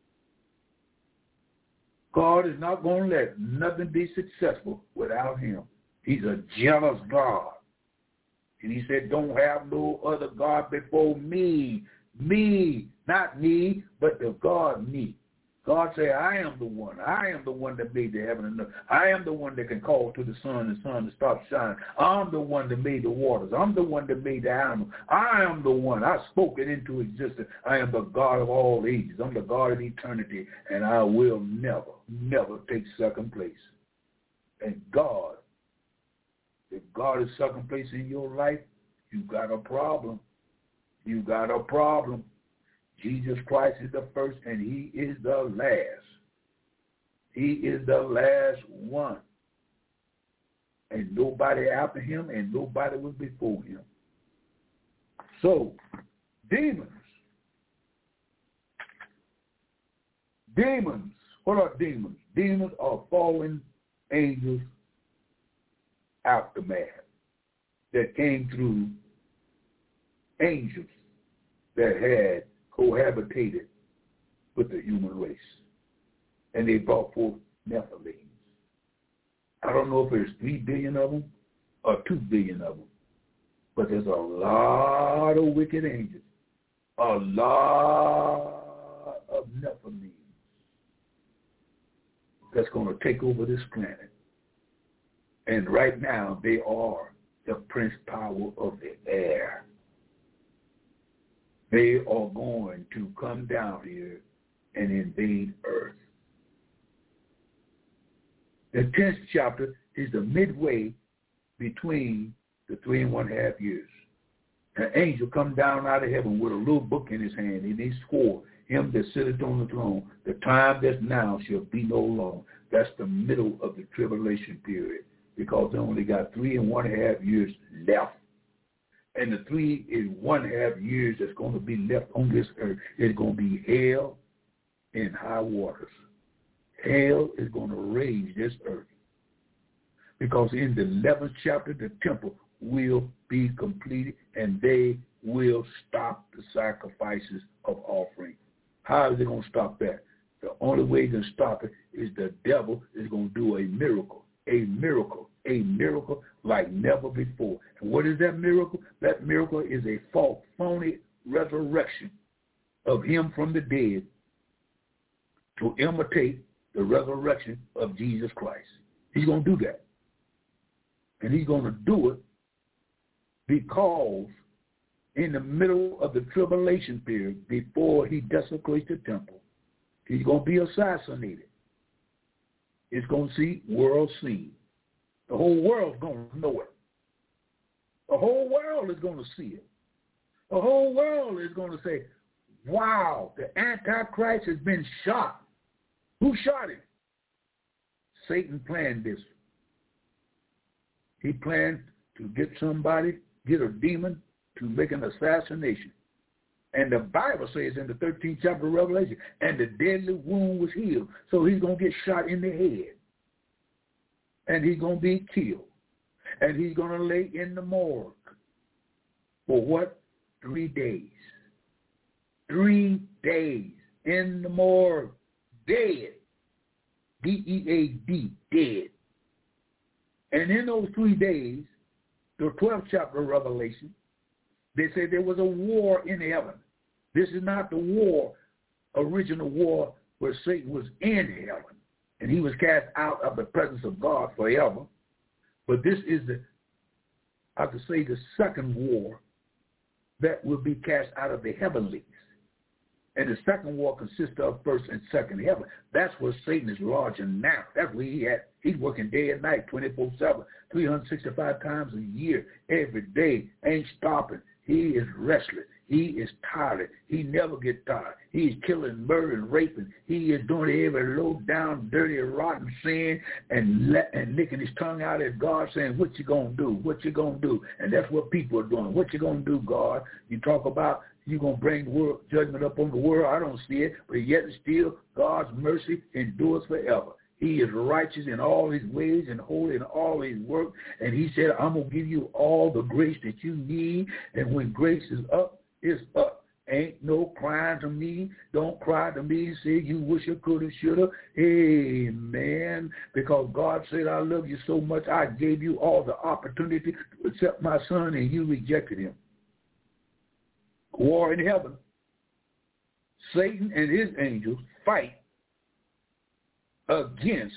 God is not going to let nothing be successful without him. He's a jealous God. And he said, don't have no other God before me. Me, not me, but the God me. God said, I am the one. I am the one that made the heaven and earth. I am the one that can call to the sun to stop shining. I'm the one that made the waters. I'm the one that made the animals. I am the one. I spoke it into existence. I am the God of all ages. I'm the God of eternity, and I will never, never take second place. And God, if God is second place in your life, you got a problem. You got a problem. Jesus Christ is the first, and he is the last. He is the last one. And nobody after him, and nobody was before him. So, demons. Demons. What are demons? Demons are fallen angels aftermath that came through angels that had cohabitated with the human race. And they brought forth Nephilim. I don't know if there's 3 billion of them or 2 billion of them, but there's a lot of wicked angels, a lot of Nephilim that's going to take over this planet. And right now, they are the prince power of the air. They are going to come down here and invade Earth. The 10th chapter is the midway between the 3.5 years. An angel come down out of heaven with a little book in his hand, and he swore, him that sitteth on the throne, the time that's now shall be no long. That's the middle of the tribulation period, because they only got 3.5 years left. And the 3.5 years that's going to be left on this earth is going to be hell and high waters. Hell is going to rage this earth. Because in the 11th chapter, the temple will be completed, and they will stop the sacrifices of offering. How is they going to stop that? The only way to stop it is the devil is going to do a miracle like never before. And what is that miracle? That miracle is a false, phony resurrection of him from the dead to imitate the resurrection of Jesus Christ. He's going to do that. And he's going to do it because in the middle of the tribulation period, before he desecrates the temple, he's going to be assassinated. It's going to see world scene. The whole world's going to know it. The whole world is going to see it. The whole world is going to say, wow, the Antichrist has been shot. Who shot him? Satan planned this. He planned to get a demon to make an assassination. And the Bible says in the 13th chapter of Revelation, and the deadly wound was healed. So he's going to get shot in the head. And he's going to be killed. And he's going to lay in the morgue. For what? 3 days. 3 days in the morgue. Dead. D-E-A-D. Dead. And in those 3 days, the 12th chapter of Revelation, they say there was a war in heaven. This is not the original war where Satan was in heaven and he was cast out of the presence of God forever. But this is the second war that will be cast out of the heavenlies. And the second war consists of first and second heaven. That's where Satan is lodging now. That's where he's working day and night, 24/7, 365 times a year, every day, ain't stopping. He is restless. He is tired. He never gets tired. He is killing, murdering, raping. He is doing every low down, dirty, rotten sin and licking his tongue out at God saying, what you going to do? What you going to do? And that's what people are doing. What you going to do, God? You talk about you're going to bring the world, judgment up on the world. I don't see it. But yet still, God's mercy endures forever. He is righteous in all his ways and holy in all his work. And he said, I'm going to give you all the grace that you need. And when grace is up, it's up. Ain't no crying to me. Don't cry to me and say you wish you could have, should have. Amen. Because God said, I love you so much, I gave you all the opportunity to accept my son, and you rejected him. War in heaven. Satan and his angels fight against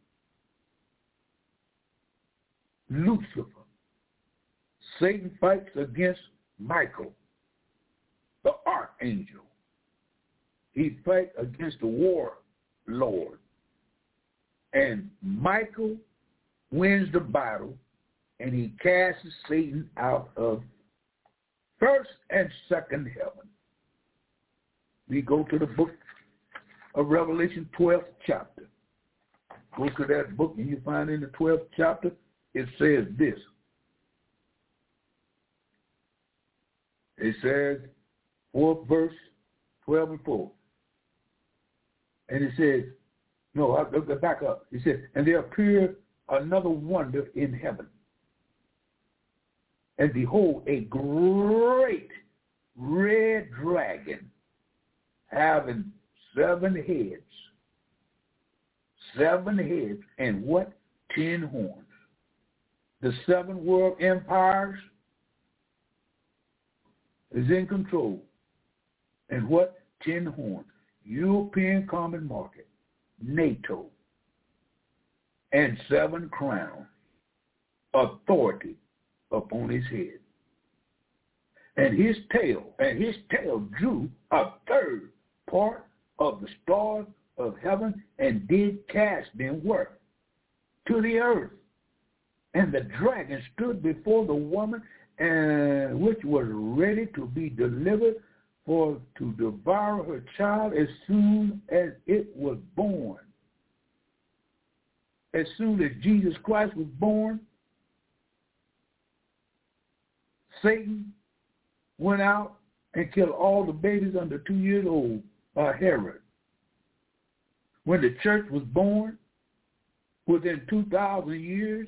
Lucifer. Satan fights against Michael, the archangel. He fights against the warlord. And Michael wins the battle, and he casts Satan out of first and second heaven. We go to the book of Revelation, 12th chapter. Go to that book, and you find in the 12th chapter, it says this. It says, 4th verse, 12 and 4. And it says, no, I'll back up. It says, and there appeared another wonder in heaven. And behold, a great red dragon having 7 heads. 7 heads, and what? 10 horns. The 7 world empires is in control. And what? 10 horns. European Common Market, NATO, and 7 crowns, authority upon his head. And his tail drew a third part of the stars of heaven and did cast them where? To the earth. And the dragon stood before the woman, and which was ready to be delivered for to devour her child as soon as it was born. As soon as Jesus Christ was born, Satan went out and killed all the babies under 2 years old by Herod. When the church was born, within 2,000 years,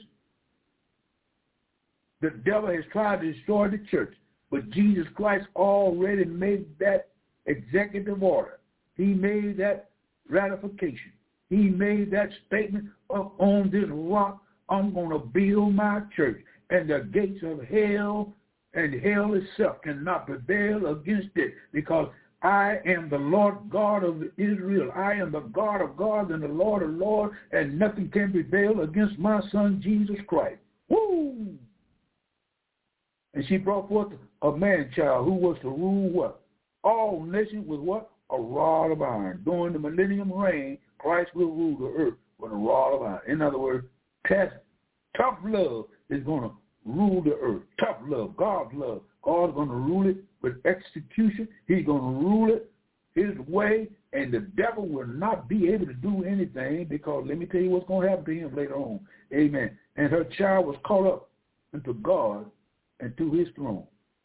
the devil has tried to destroy the church, but Jesus Christ already made that executive order. He made that ratification. He made that statement of, on this rock, I'm going to build my church, and the gates of hell and hell itself cannot prevail against it, because I am the Lord God of Israel. I am the God of gods and the Lord of lords, and nothing can prevail against my son Jesus Christ. Woo! And she brought forth a man-child who was to rule what? All nations with what? A rod of iron. During the millennium reign, Christ will rule the earth with a rod of iron. In other words, tough love is going to rule the earth. Tough love, God's love. God's going to rule it with execution. He's going to rule it his way, and the devil will not be able to do anything, because let me tell you what's going to happen to him later on. Amen. And her child was caught up into God and to his throne.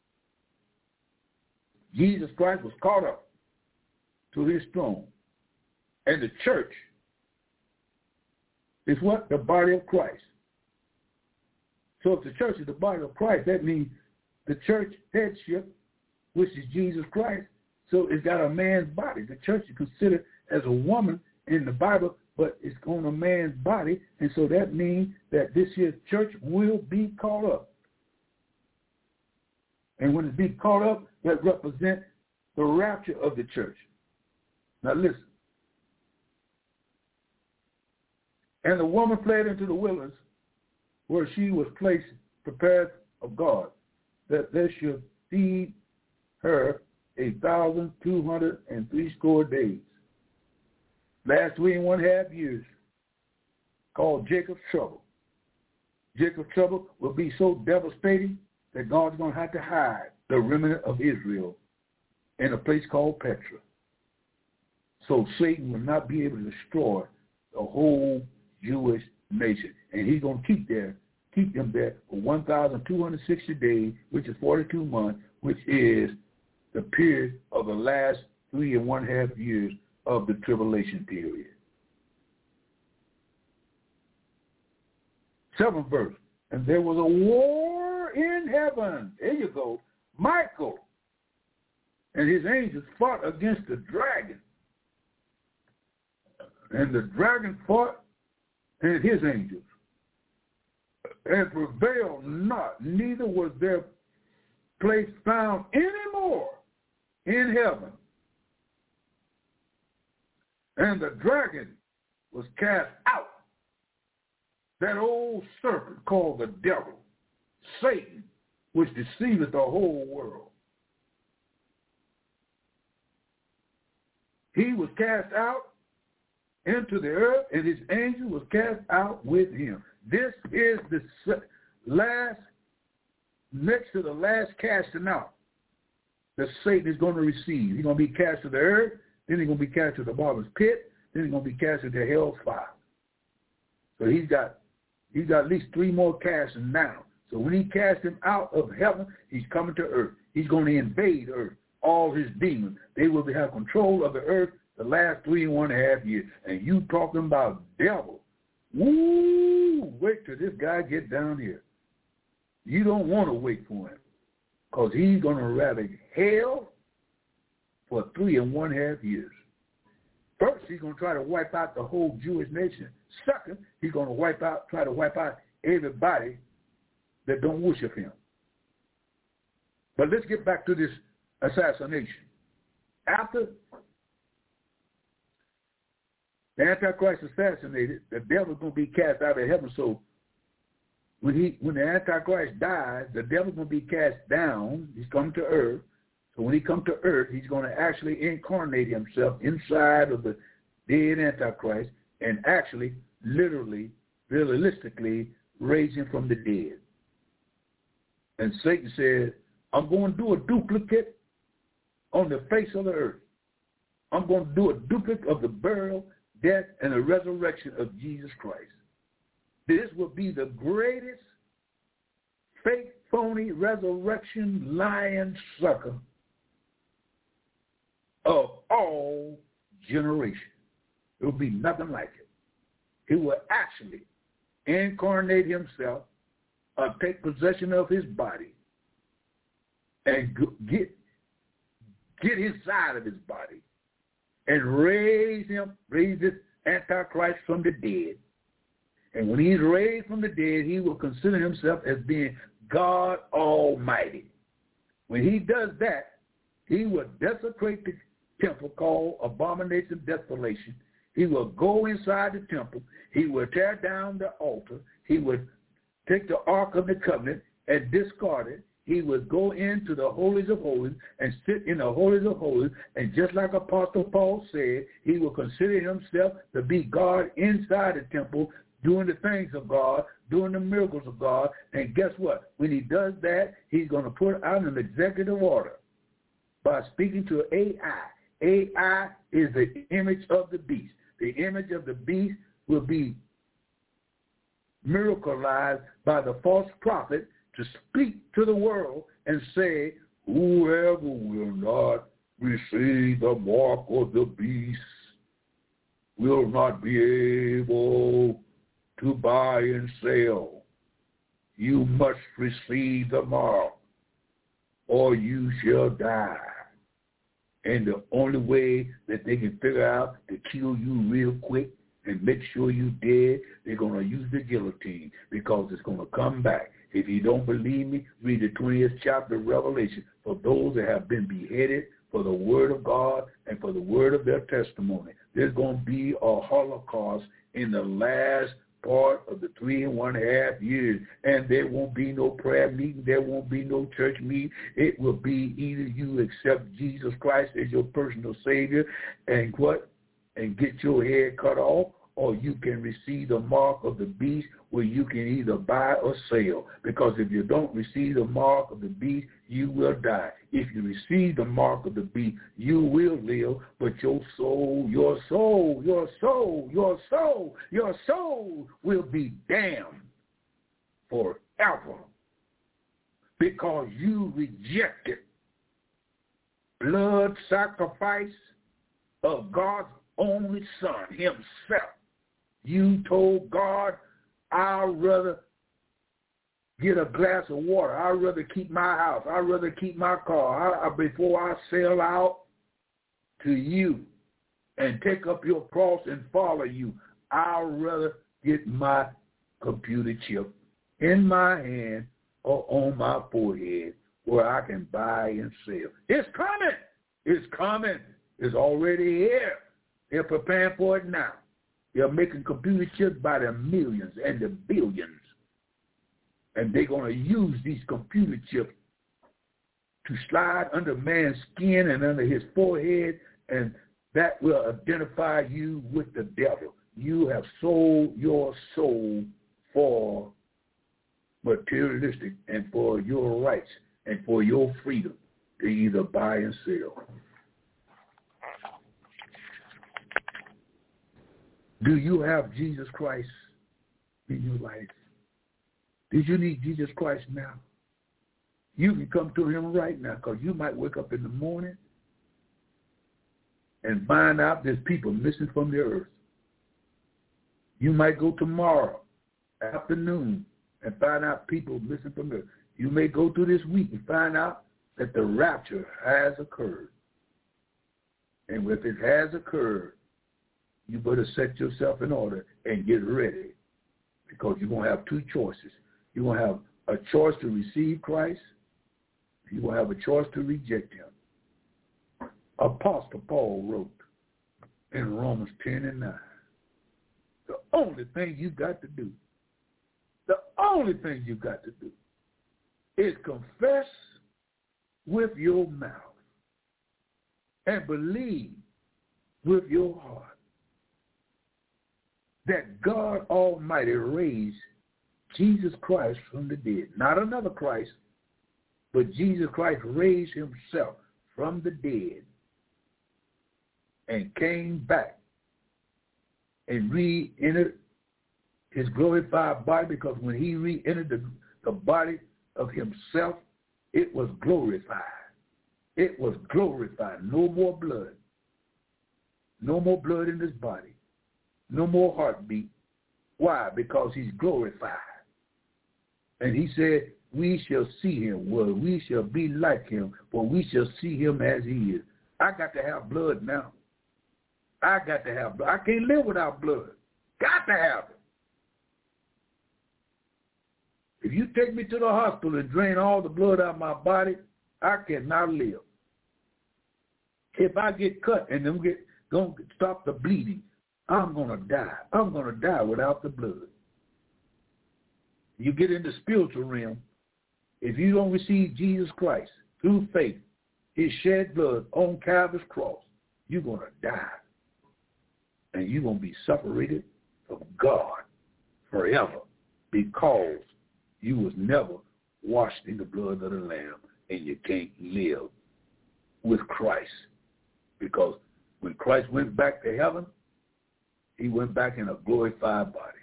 Jesus Christ was caught up to his throne. And the church is what? The body of Christ. So if the church is the body of Christ, that means the church headship, which is Jesus Christ, so it's got a man's body. The church is considered as a woman in the Bible, but it's on a man's body, and so that means that this year's church will be caught up. And when it be caught up, that represents the rapture of the church. Now listen. And the woman fled into the wilderness, where she was placed, prepared of God, that there should feed her 1,260 days. Last 3.5 years, called Jacob's trouble. Jacob's trouble will be so devastating that God's going to have to hide the remnant of Israel in a place called Petra. So Satan will not be able to destroy the whole Jewish nation. And he's going to keep them there for 1,260 days, which is 42 months, which is the period of the last 3.5 years of the tribulation period. 7th verse. And there was a war in heaven. There you go. Michael and his angels fought against the dragon. And the dragon fought and his angels, and prevailed not, neither was their place found any more in heaven. And the dragon was cast out, that old serpent called the devil, Satan, which deceiveth the whole world. He was cast out into the earth, and his angel was cast out with him. This is the last, next to the last casting out that Satan is going to receive. He's going to be cast to the earth, then he's going to be cast to the bottomless pit, then he's going to be cast into hell's fire. So he's got at least 3 more castings now. So when he casts him out of heaven, he's coming to earth. He's going to invade earth. All his demons, they will have control of the earth the last 3.5 years. And you talking about devil. Woo! Wait till this guy get down here. You don't want to wait for him, because he's going to ravage hell for 3.5 years. First, he's going to try to wipe out the whole Jewish nation. Second, he's going to try to wipe out everybody that don't worship him. But let's get back to this assassination. After the Antichrist assassinated, the devil's going to be cast out of heaven. So when the Antichrist dies, the devil's going to be cast down. He's coming to earth. So when he comes to earth, he's going to actually incarnate himself inside of the dead Antichrist and actually, literally, realistically raise him from the dead. And Satan said, I'm going to do a duplicate on the face of the earth. I'm going to do a duplicate of the burial, death, and the resurrection of Jesus Christ. This will be the greatest fake, phony, resurrection, lying sucker of all generations. It will be nothing like it. He will actually incarnate himself, take possession of his body, and get inside of his body and raise this Antichrist from the dead. And when he's raised from the dead, he will consider himself as being God Almighty. When he does that, he will desecrate the temple called Abomination of Desolation. He will go inside the temple. He will tear down the altar. He would take the Ark of the Covenant and discard it. He would go into the Holies of Holies and sit in the Holies of Holies, and just like Apostle Paul said, he will consider himself to be God inside the temple, doing the things of God, doing the miracles of God. And guess what? When he does that, he's going to put out an executive order by speaking to AI. AI is the image of the beast. The image of the beast will be miracleized by the false prophet to speak to the world and say, whoever will not receive the mark of the beast will not be able to buy and sell. You must receive the mark, or you shall die. And the only way that they can figure out to kill you real quick and make sure you're dead, they're going to use the guillotine, because it's going to come back. If you don't believe me, read the 20th chapter of Revelation. For those that have been beheaded for the word of God and for the word of their testimony, there's going to be a Holocaust in the last part of the 3.5 years. And there won't be no prayer meeting. There won't be no church meeting. It will be either you accept Jesus Christ as your personal Savior and get your head cut off, or you can receive the mark of the beast, where you can either buy or sell. Because if you don't receive the mark of the beast, you will die. If you receive the mark of the beast, you will live, but your soul will be damned forever, because you rejected blood sacrifice of God's only Son himself. You told God, I'd rather get a glass of water. I'd rather keep my house. I'd rather keep my car. Before I sell out to you and take up your cross and follow you, I'd rather get my computer chip in my hand or on my forehead where I can buy and sell. It's coming. It's coming. It's already here. They're preparing for it now. They're making computer chips by the millions and the billions. And they're going to use these computer chips to slide under man's skin and under his forehead, and that will identify you with the devil. You have sold your soul for materialistic and for your rights and for your freedom to either buy and sell. Do you have Jesus Christ in your life? Did you need Jesus Christ now? You can come to him right now, because you might wake up in the morning and find out there's people missing from the earth. You might go tomorrow afternoon and find out people missing from the earth. You may go through this week and find out that the rapture has occurred. And if it has occurred, you better set yourself in order and get ready, because you're going to have two choices. You're going to have a choice to receive Christ. You're going to have a choice to reject him. Apostle Paul wrote in Romans 10:9, the only thing you got to do, is confess with your mouth and believe with your heart that God Almighty raised Jesus Christ from the dead. Not another Christ, but Jesus Christ raised himself from the dead and came back and re-entered his glorified body, because when he re-entered the body of himself, it was glorified. It was glorified. No more blood. No more blood in his body. No more heartbeat. Why? Because he's glorified. And he said, we shall see him. Well, we shall be like him, for we shall see him as he is. I got to have blood now. I got to have blood. I can't live without blood. Got to have it. If you take me to the hospital and drain all the blood out of my body, I cannot live. If I get cut and them going to stop the bleeding, I'm going to die. I'm going to die without the blood. You get in the spiritual realm. If you don't receive Jesus Christ through faith, his shed blood on Calvary's cross, you're going to die. And you're going to be separated from God forever, because you was never washed in the blood of the Lamb, and you can't live with Christ. Because when Christ went back to heaven, he went back in a glorified body.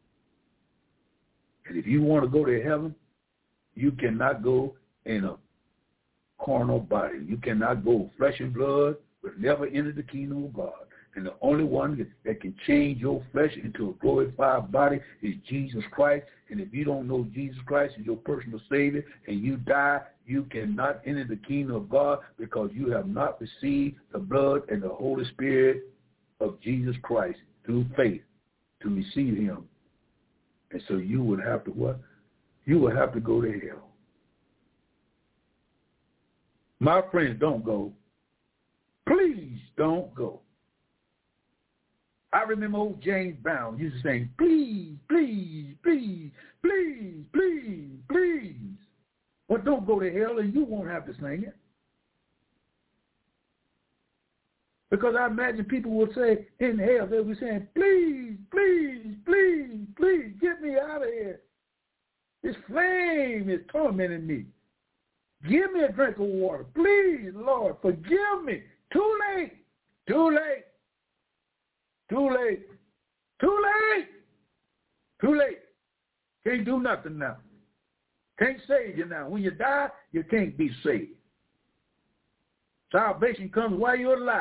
And if you want to go to heaven, you cannot go in a carnal body. You cannot go flesh and blood, but never enter the kingdom of God. And the only one that can change your flesh into a glorified body is Jesus Christ. And if you don't know Jesus Christ as your personal Savior and you die, you cannot enter the kingdom of God, because you have not received the blood and the Holy Spirit of Jesus Christ through faith to receive him. And so you would have to what? You would have to go to hell. My friends, don't go. Please don't go. I remember old James Brown used to sing, please, please, please, please, please, please. But don't go to hell, and you won't have to sing it. Because I imagine people would say in hell, they'll be saying, please, please, please, please, get me out of here. This flame is tormenting me. Give me a drink of water. Please, Lord, forgive me. Too late. Too late. Too late. Too late. Too late. Can't do nothing now. Can't save you now. When you die, you can't be saved. Salvation comes while you're alive.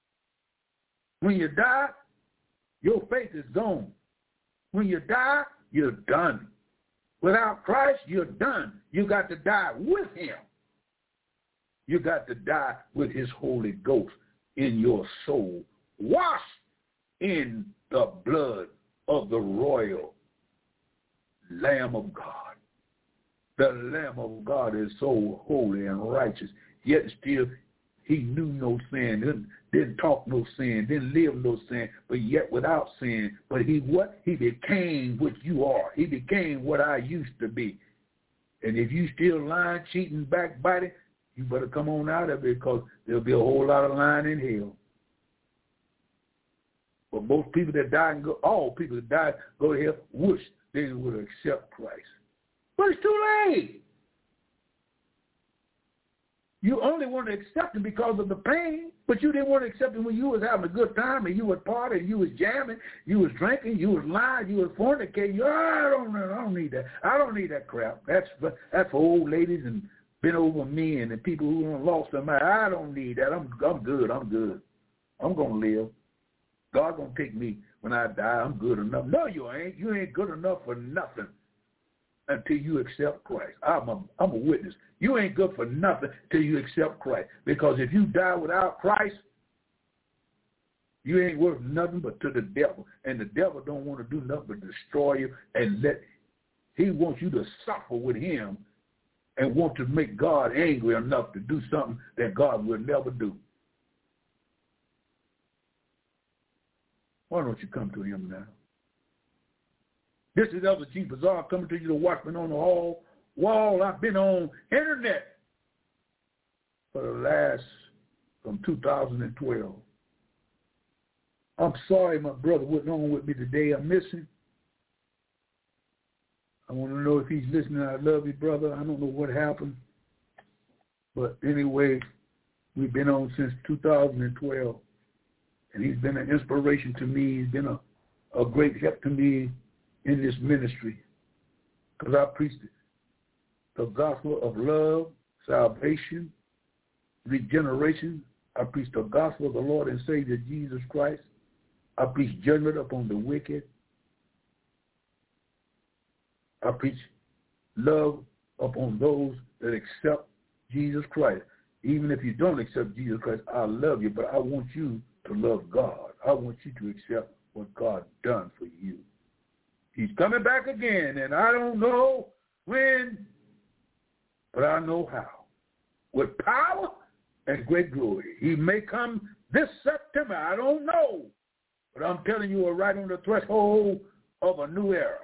When you die, your faith is gone. When you die, you're done. Without Christ, you're done. You got to die with him. You got to die with his Holy Ghost in your soul, washed in the blood of the royal Lamb of God. The Lamb of God is so holy and righteous, yet still he knew no sin, didn't talk no sin, didn't live no sin, but yet without sin. But he what? He became what you are. He became what I used to be. And if you still lying, cheating, backbiting, you better come on out of it, because there'll be a whole lot of lying in hell. But most people that die, all people that die go to hell, wish they would accept Christ. But it's too late. You only want to accept him because of the pain, but you didn't want to accept him when you was having a good time and you was partying, you was jamming, you was drinking, you was lying, you was fornicating. I don't need that. I don't need that crap. That's for old ladies and bent over men and people who have lost their mind. I don't need that. I'm good. I'm good. I'm gonna live. God's gonna take me when I die. I'm good enough. No, you ain't. You ain't good enough for nothing until you accept Christ. I'm a witness. You ain't good for nothing till you accept Christ. Because if you die without Christ, you ain't worth nothing but to the devil. And the devil don't want to do nothing but destroy you, and he wants you to suffer with him and want to make God angry enough to do something that God will never do. Why don't you come to him now? This is Elder G. Bazaar coming to you, the Watchman on the Wall. I've been on internet from 2012. I'm sorry my brother wasn't on with me today. I miss him. I want to know if he's listening. I love you, brother. I don't know what happened. But anyway, we've been on since 2012. And he's been an inspiration to me. He's been a great help to me in this ministry, because I preach the gospel of love, salvation, regeneration. I preach the gospel of the Lord and Savior Jesus Christ. I preach judgment upon the wicked. I preach love upon those that accept Jesus Christ. Even if you don't accept Jesus Christ, I love you, but I want you to love God. I want you to accept what God done for you. He's coming back again, and I don't know when, but I know how. With power and great glory. He may come this September. I don't know. But I'm telling you, we're right on the threshold of a new era.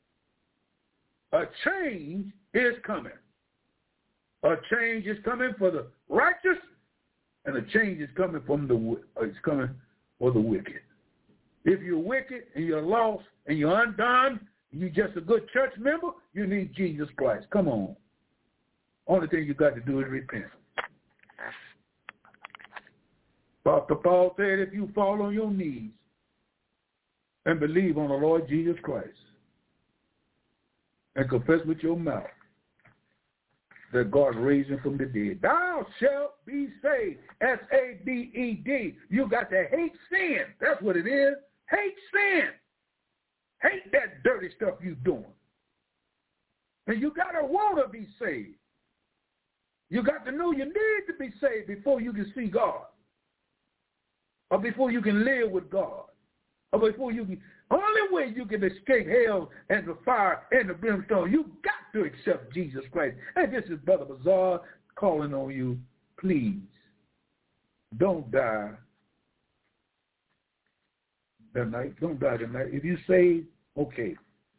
A change is coming. A change is coming for the righteous, and a change is coming for the wicked. If you're wicked and you're lost and you're undone, and you're just a good church member, you need Jesus Christ. Come on. Only thing you got to do is repent. Dr. Paul said, if you fall on your knees and believe on the Lord Jesus Christ and confess with your mouth that God raised him from the dead, thou shalt be saved. S-A-V-E-D. You got to hate sin. That's what it is. Hate sin. Hate that dirty stuff you're doing. And you got to want to be saved. You got to know you need to be saved before you can see God, or before you can live with God, or before you can. Only way you can escape hell and the fire and the brimstone, you got to accept Jesus Christ. And this is Brother Bazaar calling on you. Please, don't die tonight. Don't die tonight. If you saved, okay.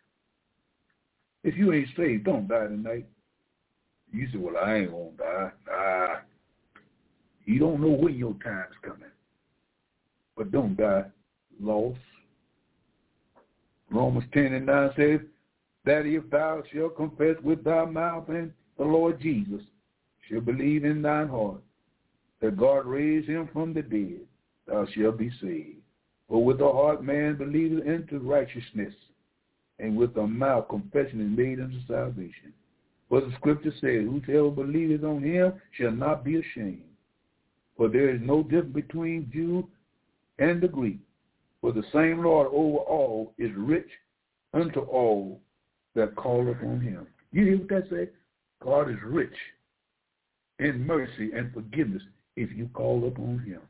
If you ain't saved, don't die tonight. You say, well, I ain't going to die. Nah. You don't know when your time's coming. But don't die lost. Romans 10:9 says that if thou shalt confess with thy mouth and the Lord Jesus shall believe in thine heart that God raised him from the dead, thou shalt be saved. For with the heart man believeth into righteousness, and with the mouth confession is made unto salvation. For the scripture says, whosoever believeth on him shall not be ashamed. For there is no difference between Jew and the Greek. For the same Lord over all is rich unto all that call upon him. You hear what that says? God is rich in mercy and forgiveness if you call upon him.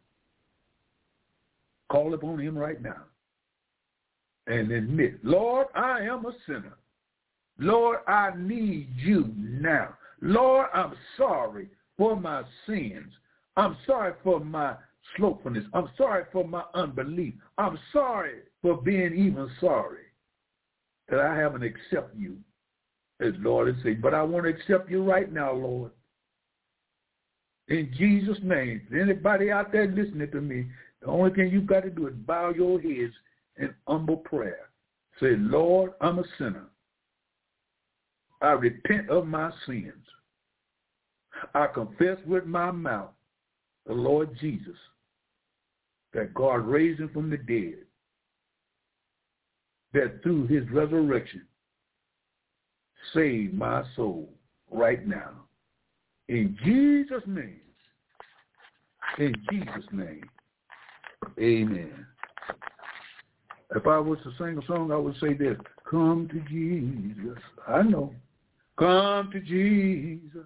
Call upon him right now and admit, Lord, I am a sinner. Lord, I need you now. Lord, I'm sorry for my sins. I'm sorry for my slothfulness. I'm sorry for my unbelief. I'm sorry for being even sorry that I haven't accepted you as Lord and Savior. But I want to accept you right now, Lord. In Jesus' name, anybody out there listening to me, the only thing you've got to do is bow your heads in humble prayer. Say, Lord, I'm a sinner. I repent of my sins. I confess with my mouth the Lord Jesus, that God raised him from the dead, that through his resurrection saved my soul right now. In Jesus' name. In Jesus' name. Amen. If I was to sing a song, I would say this. Come to Jesus. I know. Come to Jesus.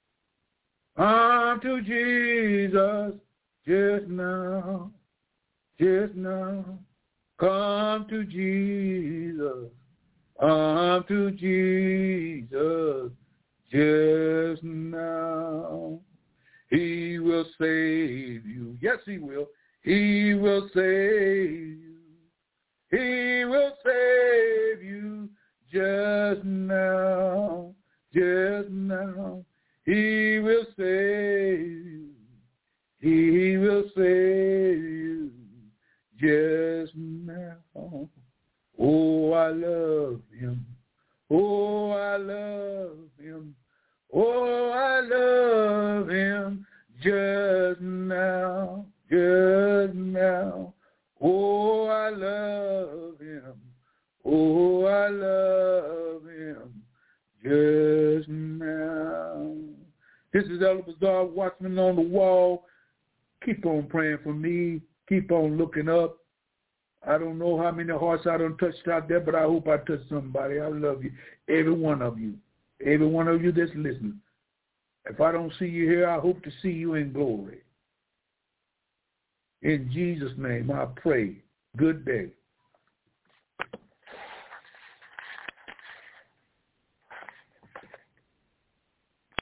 Come to Jesus. Just now. Just now. Come to Jesus. Come to Jesus. Just now. He will save you. Yes, he will. He will save you. He will save you just now. Just now. He will save you. He will save you just now. Oh, I love him. Oh, I love him. Oh, I love him just now. Just now. Oh, I love him. Oh, I love him just now. This is Elder Bazaar, Watchman on the Wall. Keep on praying for me. Keep on looking up. I don't know how many hearts I done touched out there, but I hope I touched somebody. I love you, every one of you. Every one of you that's listening. If I don't see you here, I hope to see you in glory. In Jesus' name, I pray. Good day.